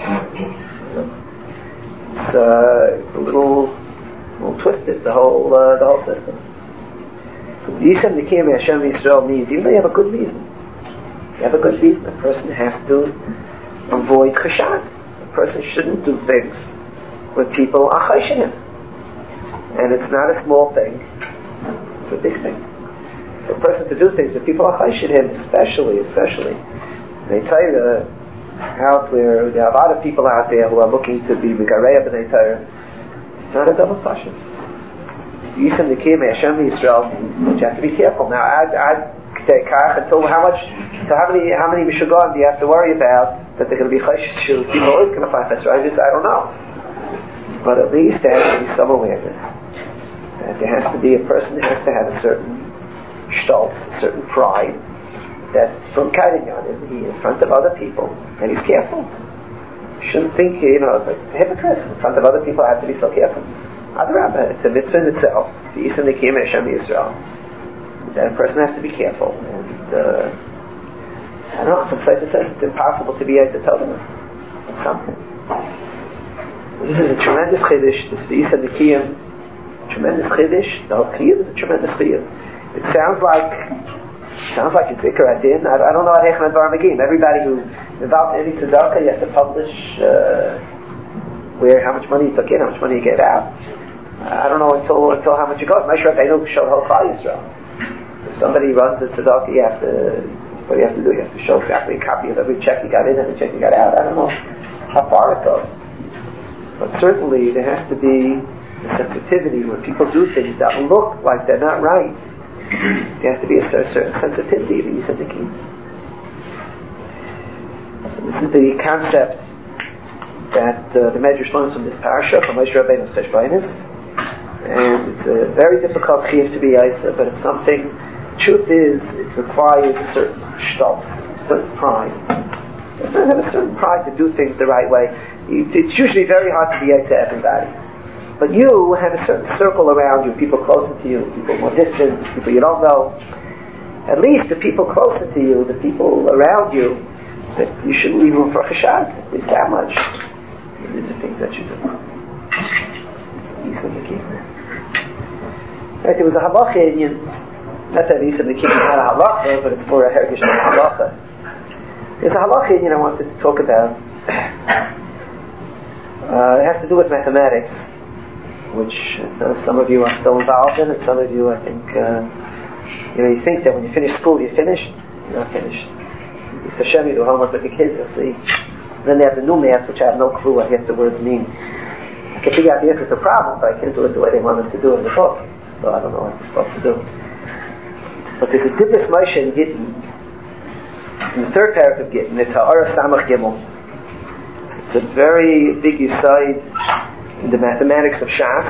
It's a little twisted, the whole system. Yisem Nikiyin Hashem Yisrael means even though you have a good reason, the person has to avoid chashad. The person shouldn't do things when people are chayshing him. And it's not a small thing, it's a big thing. For a person to do things when people are chayshing him, especially, they tell you out where there are a lot of people out there who are looking to be Megareya B'nai Torah. It's not a double pashut. Yisem Nikim Hashem Yisrael. You have to be careful. Now, I'd say until how many Mishugan do you have to worry about that they're going to be choshesh? People are always going to find chesed. I don't know. But at least there has to be some awareness. That there has to be a person who has to have a certain stolz, a certain pride, that from Kaidinyan, he in front of other people, and he's careful. You shouldn't think, like a hypocrite. In front of other people, I have to be so careful. Adrabah, it's a mitzvah in itself. The Yisem Nikim Hashem Yisrael. That person has to be careful. And I don't know, some places says it's impossible to be able to tell them something. This is a tremendous chiddush. This is the Yisem Nikim. Tremendous chiddush. The whole chiyuv is a tremendous chiyuv. It sounds like it's Ikar Adin. I don't know what Hechman Bar Megim. Everybody who's involved in any tzedakah, you have to publish how much money you took in, how much money you gave out. I don't know until how much it goes. Moshe Rabbeinu showed whole Klal Yisrael. If somebody runs the tzedakah, what do you have to do? You have to show exactly a copy of every check you got in and the check you got out. I don't know how far it goes. But certainly there has to be a sensitivity when people do things that look like they're not right. There has to be a certain sensitivity that you said the key. This is the concept that the Medrash learns from this parasha, from Moshe Rabbeinu's Teshbainis. And it's a very difficult chiyuv to be Isa, but it's something. Truth is, it requires a certain shtolz, a certain pride. You have to have a certain pride to do things the right way. It's usually very hard to be Isa to everybody. But you have a certain circle around you, people closer to you, people more distant, people you don't know. At least the people closer to you, the people around you, that you shouldn't leave room for chashad. It's that much. These are things that you do. Right, there was a halacha in, not that Yisem Nikim is not a halacha, but it's more a heritage than a halacha. There's a halacha in I wanted to talk about. It has to do with mathematics, which some of you are still involved in, and some of you, I think, you think that when you finish school, you're finished. You're not finished. It's Hashem, you do homework with the kids, you'll see. Then they have the new math, which I have no clue what yet the words mean. I can figure out the answer to the problem, but I can't do it the way they want us to do it in the book. So I don't know what we're supposed to do. But there's a Dibros Moshe in Gittin, in the third paragraph of Gittin, it's Ha'ara Samach Gimel. It's a very big aside in the mathematics of Shas.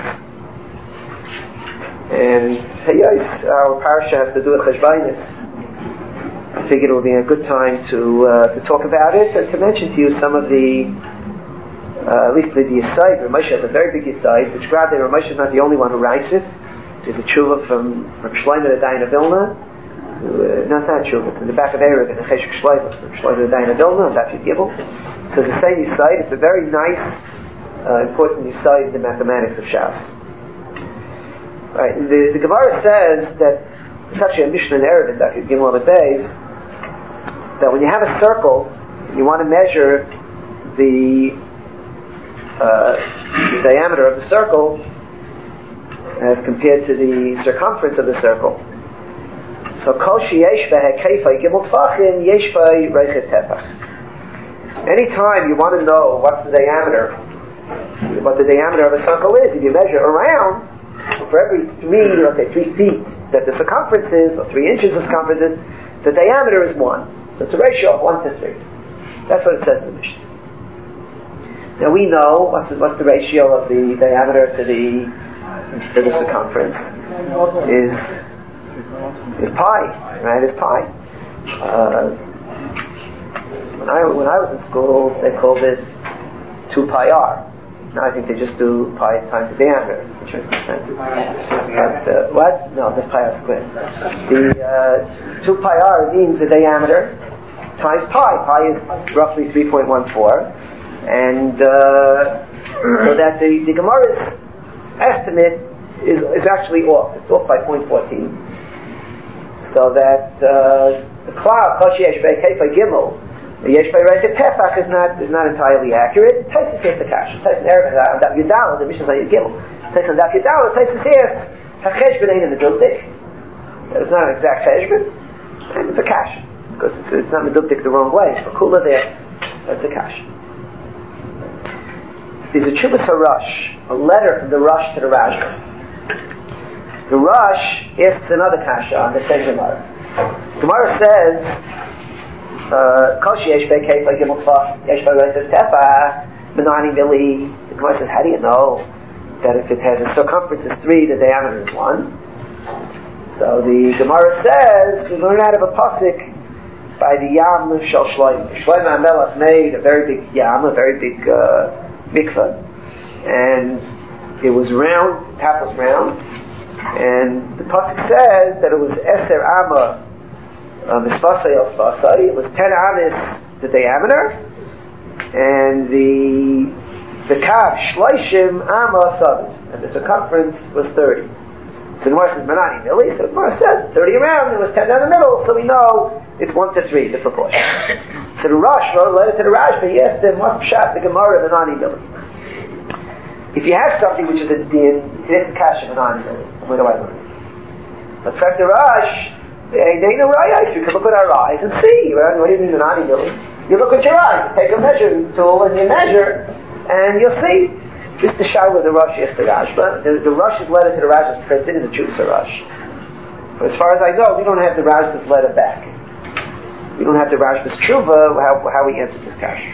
And our parasha has to do with Cheshbainis. I figured it would be a good time to talk about it and to mention to you some of the at least the aside. Ramesh has a very big aside, which granted Ramesh is not the only one who writes it. There's a tshuva from Shlomo the Dayan of Vilna. Not tshuva, it's in the back of Erev in the Cheshek Shlomo the Dayan of Vilna, and that's your Gibel. So the same aside, it's a very nice, important aside in the mathematics of Shas. Right, the Gemara says that it's actually a Mishnah in Erev in Daf Gimel on the days that when you have a circle, you want to measure the diameter of the circle as compared to the circumference of the circle. So kol sheyesh b'hekefay gimel tfachim yesh b'y reichet tefach. Anytime you want to know what the diameter of a circle is, if you measure around, for every 3 feet that the circumference is, or 3 inches of circumference is, the diameter is 1. So it's a ratio of 1 to 3. That's what it says in the Mishnah. Now we know what's the ratio of the diameter to the circumference is pi, right? Is pi. When I was in school, they called it 2 pi r. Now I think they just do pi times the diameter, which makes no sense. But what? No, that's pi r squared. The 2 pi r means the diameter times pi. Pi is roughly 3.14. And so that the Gemara's estimate is actually off. It's off by 0.14. So that the cloud, Kol sheyesh b'hekefay gimel, yesh b'y reichet tefach is not entirely accurate. Taisus says the kash. Taisus Erev on Daf Yudal, the Mishnah on Gimel. Taisus on Daf Yudal, Taisus says hacheshbon ain't in the dubdik. It's not an exact cheshbon, and it's a kash because it's not in the dubdik the wrong way. It's for kula there. That's a kash. is a Chubas HaRosh, a letter from the Rosh to the Rashba. The Rosh asks another kasha on the same Gemara. Gemara says, Kol sheyesh be'kei gimel tzvah, yesh be'reis tefa, menani mili. The Gemara says, how do you know that if it has a circumference is 3, the diameter is 1? So the Gemara says, we learn out of a pasuk by the Yam Shel Shlomo. Shlomo HaMelech made a very big Yam, a very big mikveh, and it was round, the top was round, and the pasuk says that it was Eser Amma Mispasei El Spasei. It was 10 amis the diameter, and the kav Shloishim Amma Savid, and the circumference was 30. So the Gemara says Menani Mili. So the Gemara says 30 around, and it was 10 down the middle, so we know it's 1 to 3, the proportion. So the Rosh wrote a letter to the Rashba. He asked him, what's pshat the Gemara Menani Mili? If you have something which is a din, it's a kasha Menani Mili. Where do I learn? But track the Rosh, they know rayas. You can look with our eyes and see. What do you mean Menani Mili? You look with your eyes, take a measuring tool and you measure, and you'll see. This is the shah where the Rosh is the Rashba. The Rosh's letter to the Rashba is printed in the Chubas HaRosh. But as far as I know, we don't have the Rashba's letter back. We don't have the Rashba's tshuva, how he answers this kasha.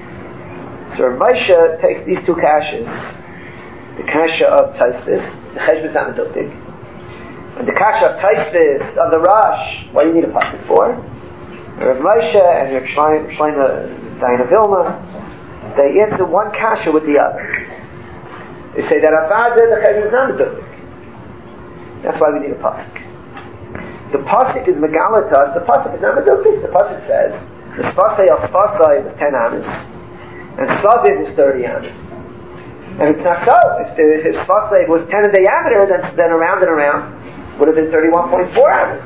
So Moshe takes these two kashas, the kasha of Taisvis, the Cheshbon Zamadotik, and the kasha of Taisvis of the Rosh. What do you need a pasuk for? Rav Moshe and Rav Shlomo Dayan of Vilna, they answer one kasha with the other. They say that Avada the Cheshbon Zamadotik. That's why we need a pasuk. The pasuk is megalatas. The pasuk is not medotik. The pasuk says the spasei al spasei was 10 amis, and savid was 30 amis. And it's not so. If spasei was 10 in diameter, then around and around would have been 31.4 amis.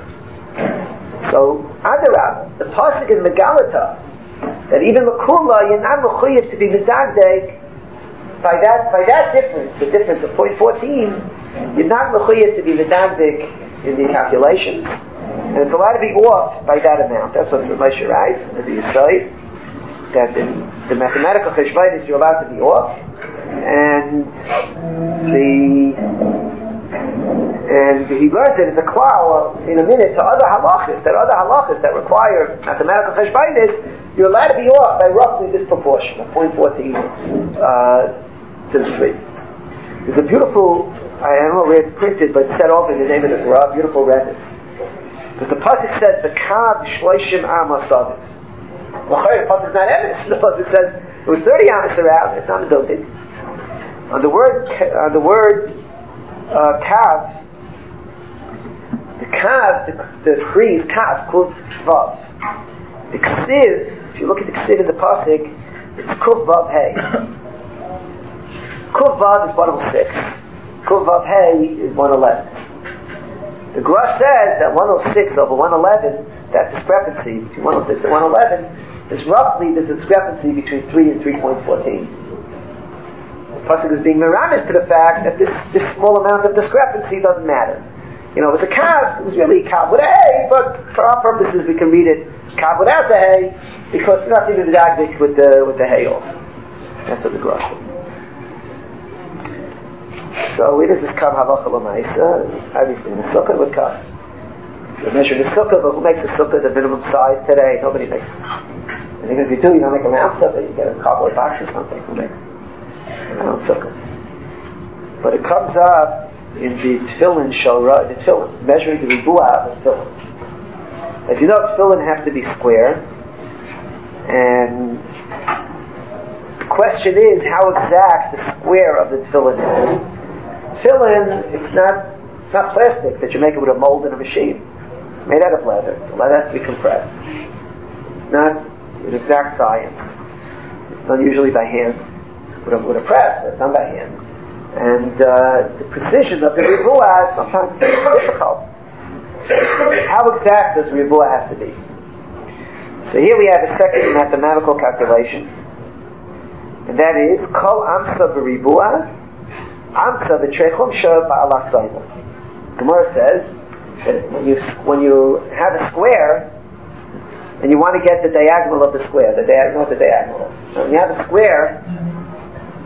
So adarab, the pasuk is megalatas that even l'kula you're not mechuyev to be medagdeg by that difference, the difference of 0.14. You're not mechuyev to be medagdeg in the calculations, and it's allowed to be off by that amount. That's what Moshe writes, as you say, that in the mathematical cheshbonis you're allowed to be off, and he learns it as a klal in a minute to other halachas that require mathematical cheshbonis. You're allowed to be off by roughly this proportion of 0.14 to 3. There's a beautiful, I don't know where it's printed, but it's set off in the name of the Torah, beautiful Rebbe. Because the pasuk says, the kav shloishim amma savid. Well, the pasuk is not evidence. The pasuk says, it was 30 amas around, it's not a dotik. On the word kav, the kav, the phrase kav, kuf vav. The ksiv, if you look at the ksiv in the pasuk, it's kuf vav hey. Kuf vav is 106. Kuf vav hey is 111. The Gra says that 106 over 111, that discrepancy between 106 and 111, is roughly the discrepancy between 3 and 3.14. The pasuk is being meramis to the fact that this small amount of discrepancy doesn't matter. You know, with the kav, it was really kav with a hay, but for our purposes we can read it kav without the hay, because it's nothing to dagdik with the hay off. That's what the Gra says. So where does this come halacha l'maisa? Obviously the sukkah would come. We measure the sukkah, but who makes the sukkah the minimum size today? Nobody makes it. And even if you do, you don't make a round sukkah, you get a cardboard box or something. Who makes a round sukkah? But it comes up in the tefillin shora, the tefillin, measuring the ribuah of the tefillin. As you know, tefillin have to be square, and the question is how exact the square of the tefillin is. Tefillin, it's not plastic that you make it with a mold in a machine. It's made out of leather. The leather has to be compressed. It's not an exact science. It's done usually by hand. With a press, it's done by hand. And the precision of the ribuah is sometimes difficult. How exact does ribuah have to be? So here we have a second mathematical calculation. And that is, kol amsa b'ribuah, amsa b'trechum shah ba'alaksayna. Gemara says that when you have a square and you want to get the diagonal of the square, the diagonal of the diagonal. So when you have a square,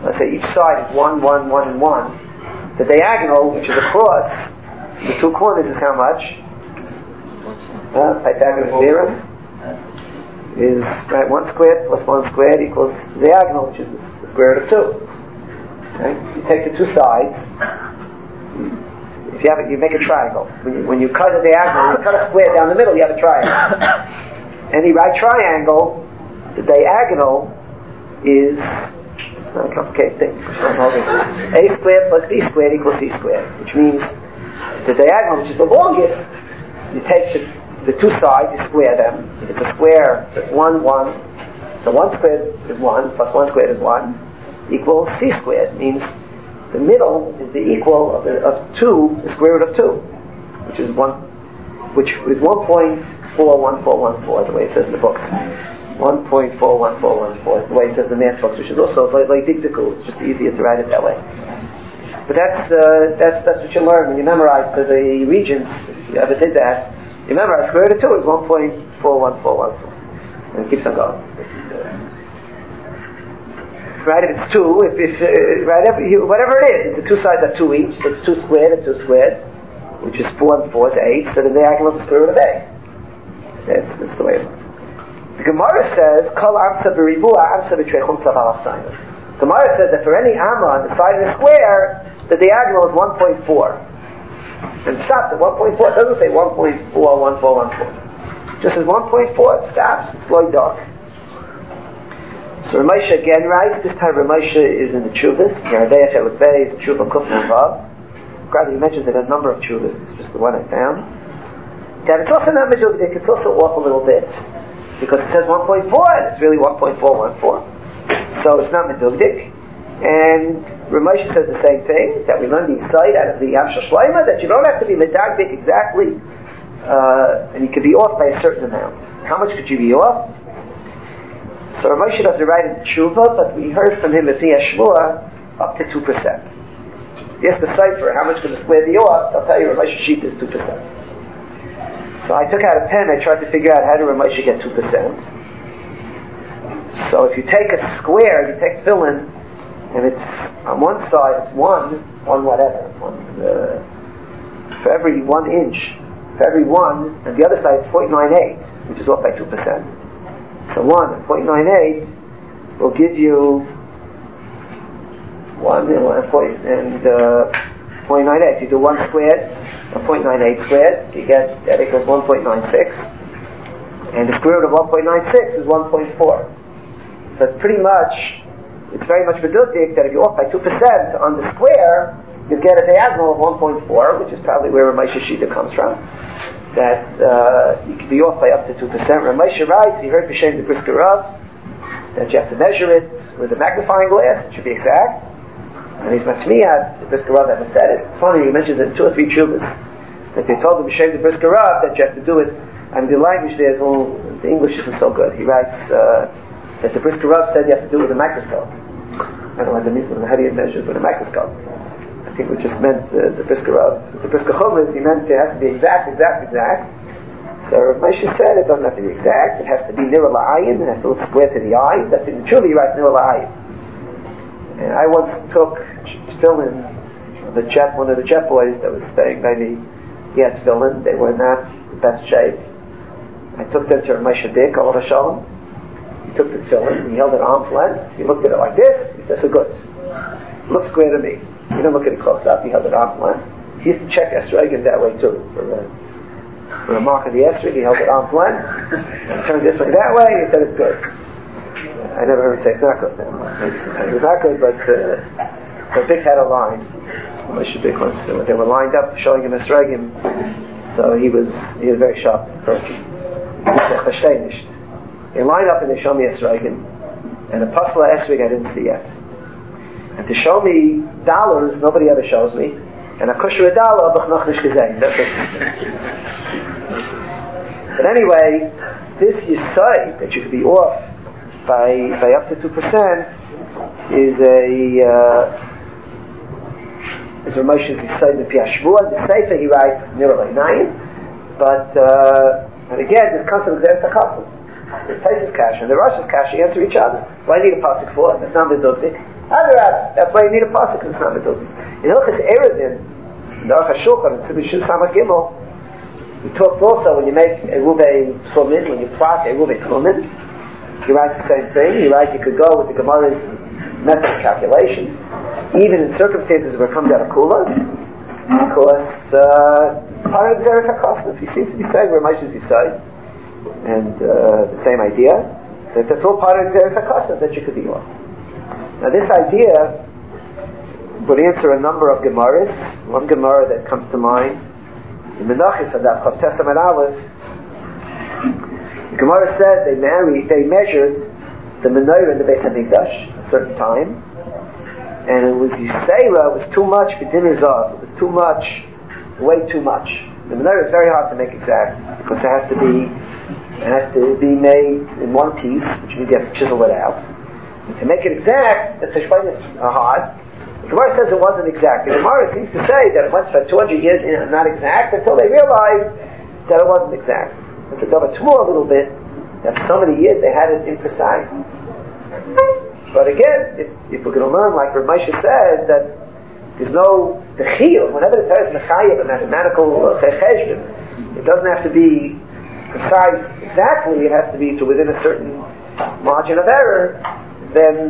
let's say each side is 1, 1, 1, and 1. The diagonal, which is across the two corners, is how much? Pythagoras theorem is 1 squared plus 1 squared equals the diagonal, which is the square root of 2. Okay? You take the two sides. If you have it, you make a triangle. When you cut a diagonal, you cut a square down the middle, you have a triangle. Any right triangle, the diagonal is not a complicated thing. A squared plus B squared equals C squared, which means the diagonal, which is the longest, you take the two sides, you square them. It's a square, so it's 1, 1. So 1 squared is 1, plus 1 squared is 1, equals C squared. It means the middle is the equal of 2, the square root of 2, which is 1.41414, the way it says in the books. 1.41414, the way it says in the math books, which is also like dictical. It's just easier to write it that way. But that's what you learn when you memorize the regions. If you ever did that, you memorize square root of 2 is 1.41414, and it keeps on going. Right, if it's 2, whatever it is, the two sides are 2 each, so it's 2 squared and 2 squared, which is 4 and 4 is 8, so the diagonal is the square root of A. That's the way it is. The Gemara says, Kol amsa b'ribua amsa b'trechum tzavah asayna. The Gemara says that for any amma on the side of the square, the diagonal is 1.4. And it stops at 1.4. It doesn't say 1.41414. It just says 1.4. It stops. It's really dark. So Ramesha again writes, this time Ramesha is in the Chuvas. Yeridei Chelik Bey is the Chuva Kufna Vav. Gravity mentions that a number of Chuvas, it's just the one I found. That it's also not Medugdik, it's also off a little bit. Because it says 1.4 and it's really 1.414. So it's not Medugdik. And Ramesha says the same thing, that we learned the insight out of the Yamshel Shleima, that you don't have to be Medugdik exactly, and you could be off by a certain amount. How much could you be off? So Ramesha doesn't write in Tshuva, but we heard from him at Shmua up to 2%. Yes, the cipher, how much could the square be off? I'll tell you, Ramesha's sheet is 2%. So I took out a pen, I tried to figure out how did Ramesha get 2%. So if you take a square, you take tefillin, and it's on one side it's one whatever, for every 1 inch, for every 1, and the other side is 0.98, which is off by 2%. So 1 and 0.98 will give you 1 and 0.98. You do 1 squared and 0.98 squared, you get that equals 1.96, and the square root of 1.96 is 1.4. So it's very much medugdik that if you're off by 2% on the square, you get a diagonal of 1.4, which is probably where Ramesha Shita comes from. That you can be off by up to 2%. Ramesha writes, he heard B'Shem the Brisker Rav, that you have to measure it with a magnifying glass, it should be exact. And he's Matzmiyad, the Brisker Rav ever said it. It's funny, he mentions it in 2 or 3 chuvas, that they told him B'Shem the Brisker Rav that you have to do it, and the language there, the English isn't so good. He writes that the Brisker Rav said you have to do it with a microscope. I don't know what that means, how do you measure it with a microscope? I think we just meant the Brisker Rav. The Brisker Chumash, he meant it has to be exact. So Moshe said it doesn't have to be exact. It has to be nira la'ayin. It has to look square to the eye. That's in the truly he writes nira la'ayin. And I once took tefillin, one of the Jet boys that was staying by me. He had tefillin. They were not the best shape. I took them to Moshe Dik, Olav Hashalom. He took the tefillin. He held it at arm's length. He looked at it like this. He said, "So good. It looks square to me." You don't look at it close up. He held it arm's length. He used to check Esrogim that way too. For a mark of the Esrog, he held it arm's length. And turned this way, that way. He said it's good. I never heard him say it's not good. Maybe sometimes it's not good, but the big had a line. They were lined up showing him Esrogim. So he was a very sharp person. They lined up and they showed me Esrogim. And a pasla Esrog I didn't see yet. And to show me dollars, nobody ever shows me. And a kosher dollar, b'chnach nish gezeh. But anyway, this yisai that you could be off by up to 2% is Ramosha's yisai the Piashvua. The Sefer he writes nearly 9, but again, this comes from Xeris HaKasim. The Taisus Kasha and the Rosh's Kasha answer each other. Why need a pasuk for? That's not medugdik. That's why you need a pasuk in Tanakh. In Hilchos Eruvin, in the Aruch HaShulchan, in Tzibur Samach Gimel, he talks also when you make a Ruvei Tlumin, when you plot a Ruvei Tlumin, you write the same thing. You could go with the Gemara's method of calculation, even in circumstances where it comes out of Kula, because part of Xeris HaKosov, he seems to be saying where Moshe is saying, and the same idea, that's all part of Xeris HaKosov that you could be on. Now this idea would answer a number of Gemaras. One Gemara that comes to mind, in Menachos Hadaf Chav Tesam and Aleph, the Gemara says they measured the menorah in the Beit HaMikdash a certain time, and it was Yisera, it was too much for dinner zav, it was too much, way too much. The menorah is very hard to make exact, because it has to be made in one piece, which means you have to chisel it out. To make it exact, the Teshbainis are hard. The Gemara says it wasn't exact. The Gemara seems to say that it went for 200 years not exact until they realized that it wasn't exact. It's a double a little bit, that for so many years they had it imprecise. But again, if we're going to learn, like Rav Moshe says, that there's no the chiyuv, whenever the Torah is mechayev, a mathematical cheshbon, it doesn't have to be precise exactly, it has to be to within a certain margin of error, then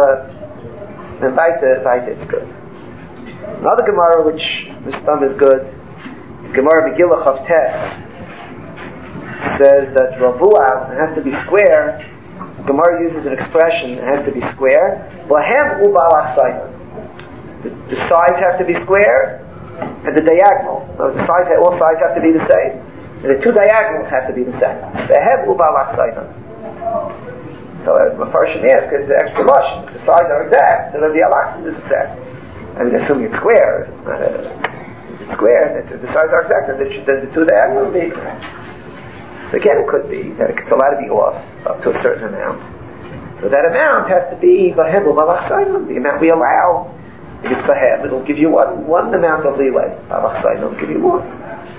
Vaita is good. Another Gemara which this thumb is good, Gemara Megillah Chav Tes, says that Ravuah, it has to be square. Gemara uses an expression, it has to be square. Lahem u'balach sayna. The sides have to be square, and the diagonal. All sides have to be the same, and the two diagonals have to be the same. Lahem u'balach sayna. So as Mepharshim asks, it's the extra much. The sides are exact, so the alachs is exact. I mean, assuming it's square. If it's square, the sides are exact, then the two diagonals will be exact. So again, it could be that it's allowed to be off up to a certain amount. So that amount has to be Bahem Balach Saynon, the amount we allow. If it's Bahem, it'll give you one amount of leeway. Balach Saynon will give you more.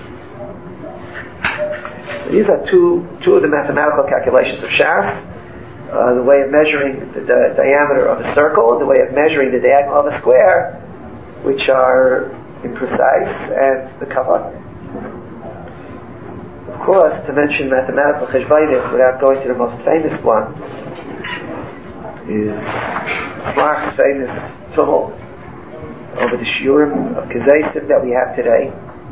So these are two of the mathematical calculations of Shas. The way of measuring the diameter of a circle, the way of measuring the diagonal of a square, which are imprecise, and the Kabbalah. Of course, to mention mathematical cheshbainis without going to the most famous one is Tzlach's famous tumult over the shiurim of Kazaysim that we have today.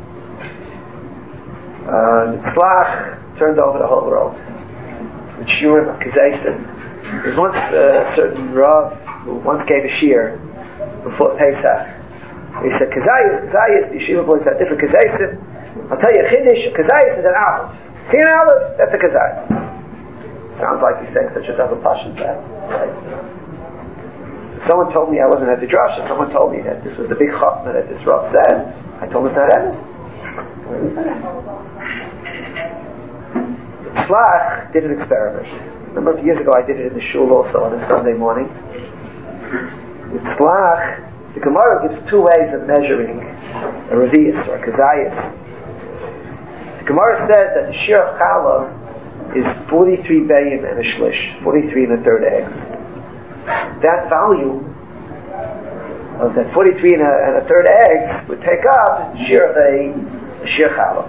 Tzlach turned over the whole world. The shiurim of Kazaysim. There's once a certain Rav who once gave a shiur before Pesach. He said, Kazayis, the yeshiva boys have different Kazaysim. I'll tell you, Chiddush, Kazayis is an aleph. See an aleph? That's a Kazayis. Sounds like he's saying such a double passion that. Right? So someone told me, I wasn't at the drasha, someone told me that this was the big chachma that this Rav said. I told him it's not evident. Tzlach did an experiment. A number of years ago I did it in the shul also on a Sunday morning. With Tzlach, the Gemara gives two ways of measuring a revius or a kazayis. The Gemara says that the shir of challah is 43 bayim and a shlish, 43 and a third eggs. That volume of that 43 and a third eggs would take up the shir of a shir challah.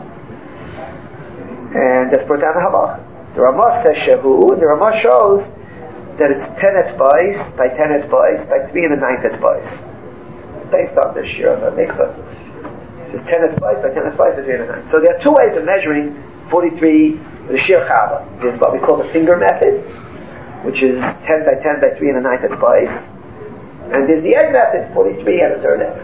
And that's brought down the halacha. The Ramah says shehu, and the Ramah shows that it's 10 etzbais by 10 etzbais by 3 and a 9th etzbais. Based on the shir of a mikvah. It's 10 etzbais by 10 etzbais by 3 and a 9th. So there are two ways of measuring 43, the shir challah. There's what we call the finger method, which is 10 by 10 by 3 and a 9th etzbais. And there's the egg method, 43 and a third egg.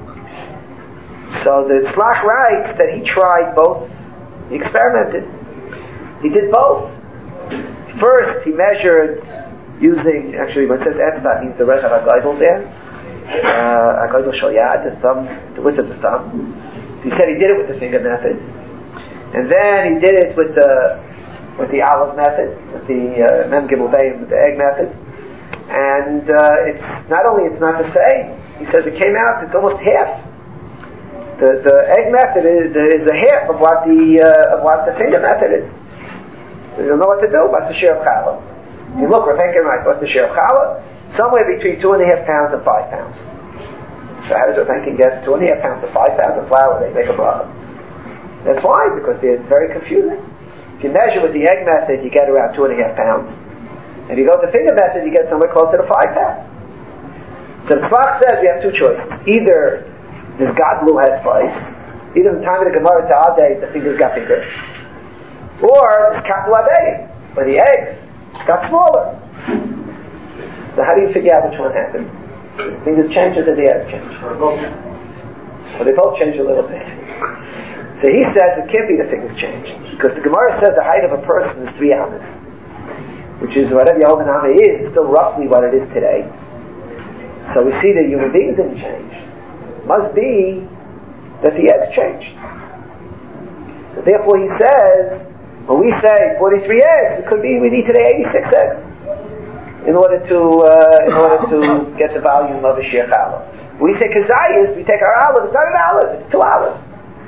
So the Tzlach writes that he tried both. He experimented. He did both. First, he measured using, actually when it says etzba, it means the rechav ha'gaidol there. Ha'gaidol shel yad, the thumb, the width of the thumb. He said he did it with the finger method. And then he did it with the olive method, with the mem gimel bayim, with the egg method. And it's not only it's not the same, he says it came out, it's almost half. The egg method is a half of what the finger method is. So you don't know what to do. What's the shir of challah? You look, Rav Henkin writes, what's the shir of challah? somewhere between 2.5 pounds and 5 pounds. So how does a man can get 2.5 pounds to 5 pounds of flour? They make a bracha. That's why, because it's very confusing. If you measure with the egg method, you get around 2.5 pounds. If you go with the finger method, you get somewhere closer to 5 pounds. So the Tzlach says we have two choices. Either this Gadlu has slice, either in the time of the Gemara to our day, the fingers got bigger, or this Katlu Abei, where the eggs got smaller. So how do you figure out which one happened? The fingers change or did the eggs change? Well, they both change a little bit. So he says it can't be the fingers change, because the Gemara says the height of a person is 3 amas, which is whatever Yehovah Nama is, still roughly what it is today. So we see that human beings didn't change. Must be that the eggs changed. So therefore he says, when we say 43 eggs, it could be we need today 86 eggs in order to get the volume of a sheer challah. When we say kazayas, we take our olive, it's not an olive, it's 2 olives.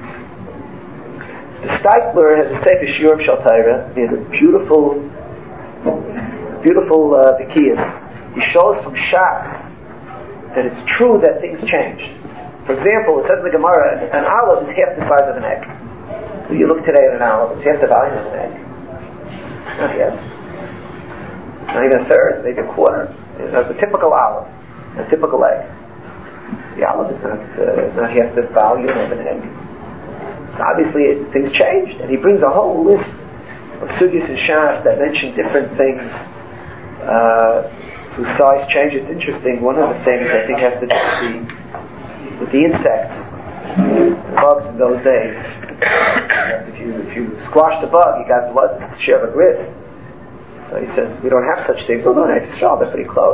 The Steipler has a Sefer Shiurim Shel Torah. He has a beautiful Bekiyas. He shows from Shach that it's true that things change. For example, it says in the Gemara, an olive is half the size of an egg. If you look today at an olive, it's half the volume of an egg. Not yet. Not even a third, maybe a quarter. That's a typical olive, a typical egg. The olive is not half the volume of an egg. So obviously things changed, and he brings a whole list of sugis and shas that mention different things whose size change. It's interesting. One of the things I think has to do with the insects, the bugs in those days. If you squash the bug, you got blood, it's share of a grit. So he says we don't have such things. Although in Eretz Yisrael they're pretty close.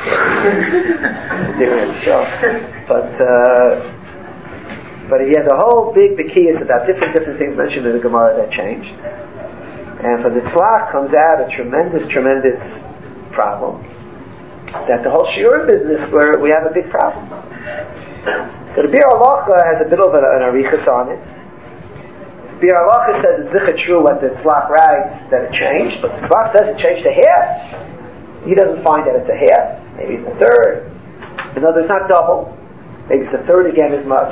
But he has a whole big bekiyas about different things mentioned in the Gemara that changed. And from the Tzlach comes out a tremendous problem. That the whole shiur business, where we have a big problem. So the Bir Halacha has a bit of an arichas on it. The Bir Halacha says it's zicha true what the Tzlach writes, that it changed, but the Tzlach says it changed to half. He doesn't find that it's a half. Maybe it's a third. In other words, it's not double. Maybe it's a third again as much.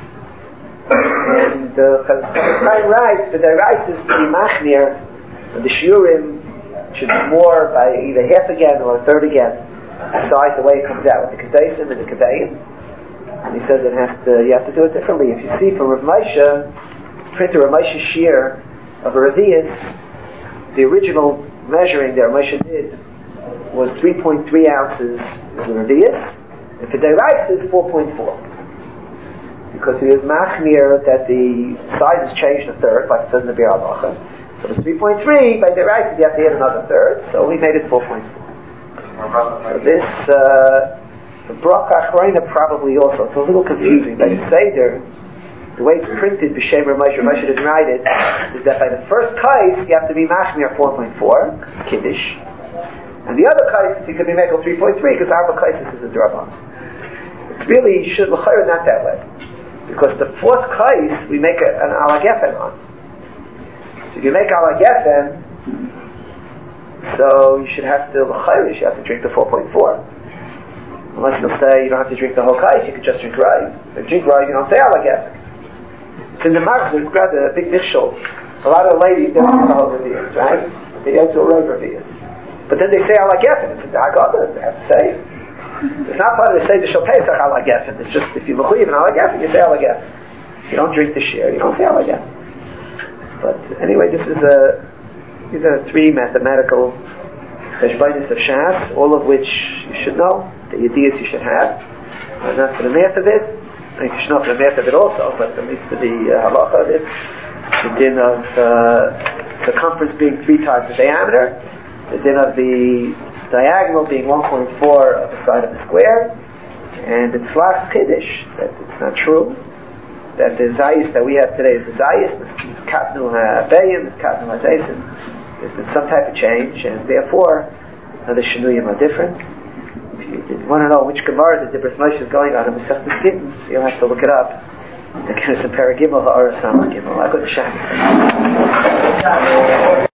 And the Chaim writes, but the writes is to be machmir, and the shiurim should be more by either half again or a third again, besides the way it comes out with the Kedesim and the Kedeim. And he says you have to do it differently. If you see from Rav Moshe, printed Rav Moshe Shir of a Revius, the original measuring that Rav Moshe did was 3.3 ounces as a Revius, and for Deraisa is 4.4. Because he was machmir that the size has changed a third, like it says in the Bir Halacha. So it's 3.3, by the right, you have to add another third, so we made it 4.4. So this, the Bracha Achrona probably also, it's a little confusing. By the Seder, the way it's printed, B'Shem Rav Moshe didn't write it, is that by the first kais, you have to be machmir 4.4, Kiddush, and the other kais, you could be makel 3.3, because Arba Kaisis is a Draban. It's really, should l'chayr not that way. Because the fourth kais we make an ala gefen on. So if you make ala gefen, so you should have to drink the 4.4. Unless you'll say you don't have to drink the whole kais, you could just drink rye. If you drink rye, you don't say ala gefen. It's in the Machzor, it's got a big mishul. A lot of ladies don't drink the whole revius, right? They don't do a road revius. But then they say ala gefen. It's the Haggadah, they have to say. It's not part of the Seder Shel Pesach ala gefen. It's just if you mechuyev in ala gefen, you say ala gefen. You don't drink the shir, you don't say ala gefen. But anyway, these are 3 mathematical cheshbonos of Shas, all of which you should know, the ideas you should have. Not for the math of it. I think you should know for the math of it also, but at least for the halacha of it. The din of circumference being 3 times the diameter. The din of the diagonal being 1.4 of the side of a square, and it's Tzlach Kiddush, that it's not true, that the Zayis that we have today is the Zayis, it's Katnu HaBeyim, it's Katnu HaZeisim, there's been some type of change, and therefore the Shinuyim are different. If you want to know which Gemara the Bris Moshe is going on in Masechtas Gittin, you'll have to look it up. Again, it's in Paragimel or Samach Gimel. I couldn't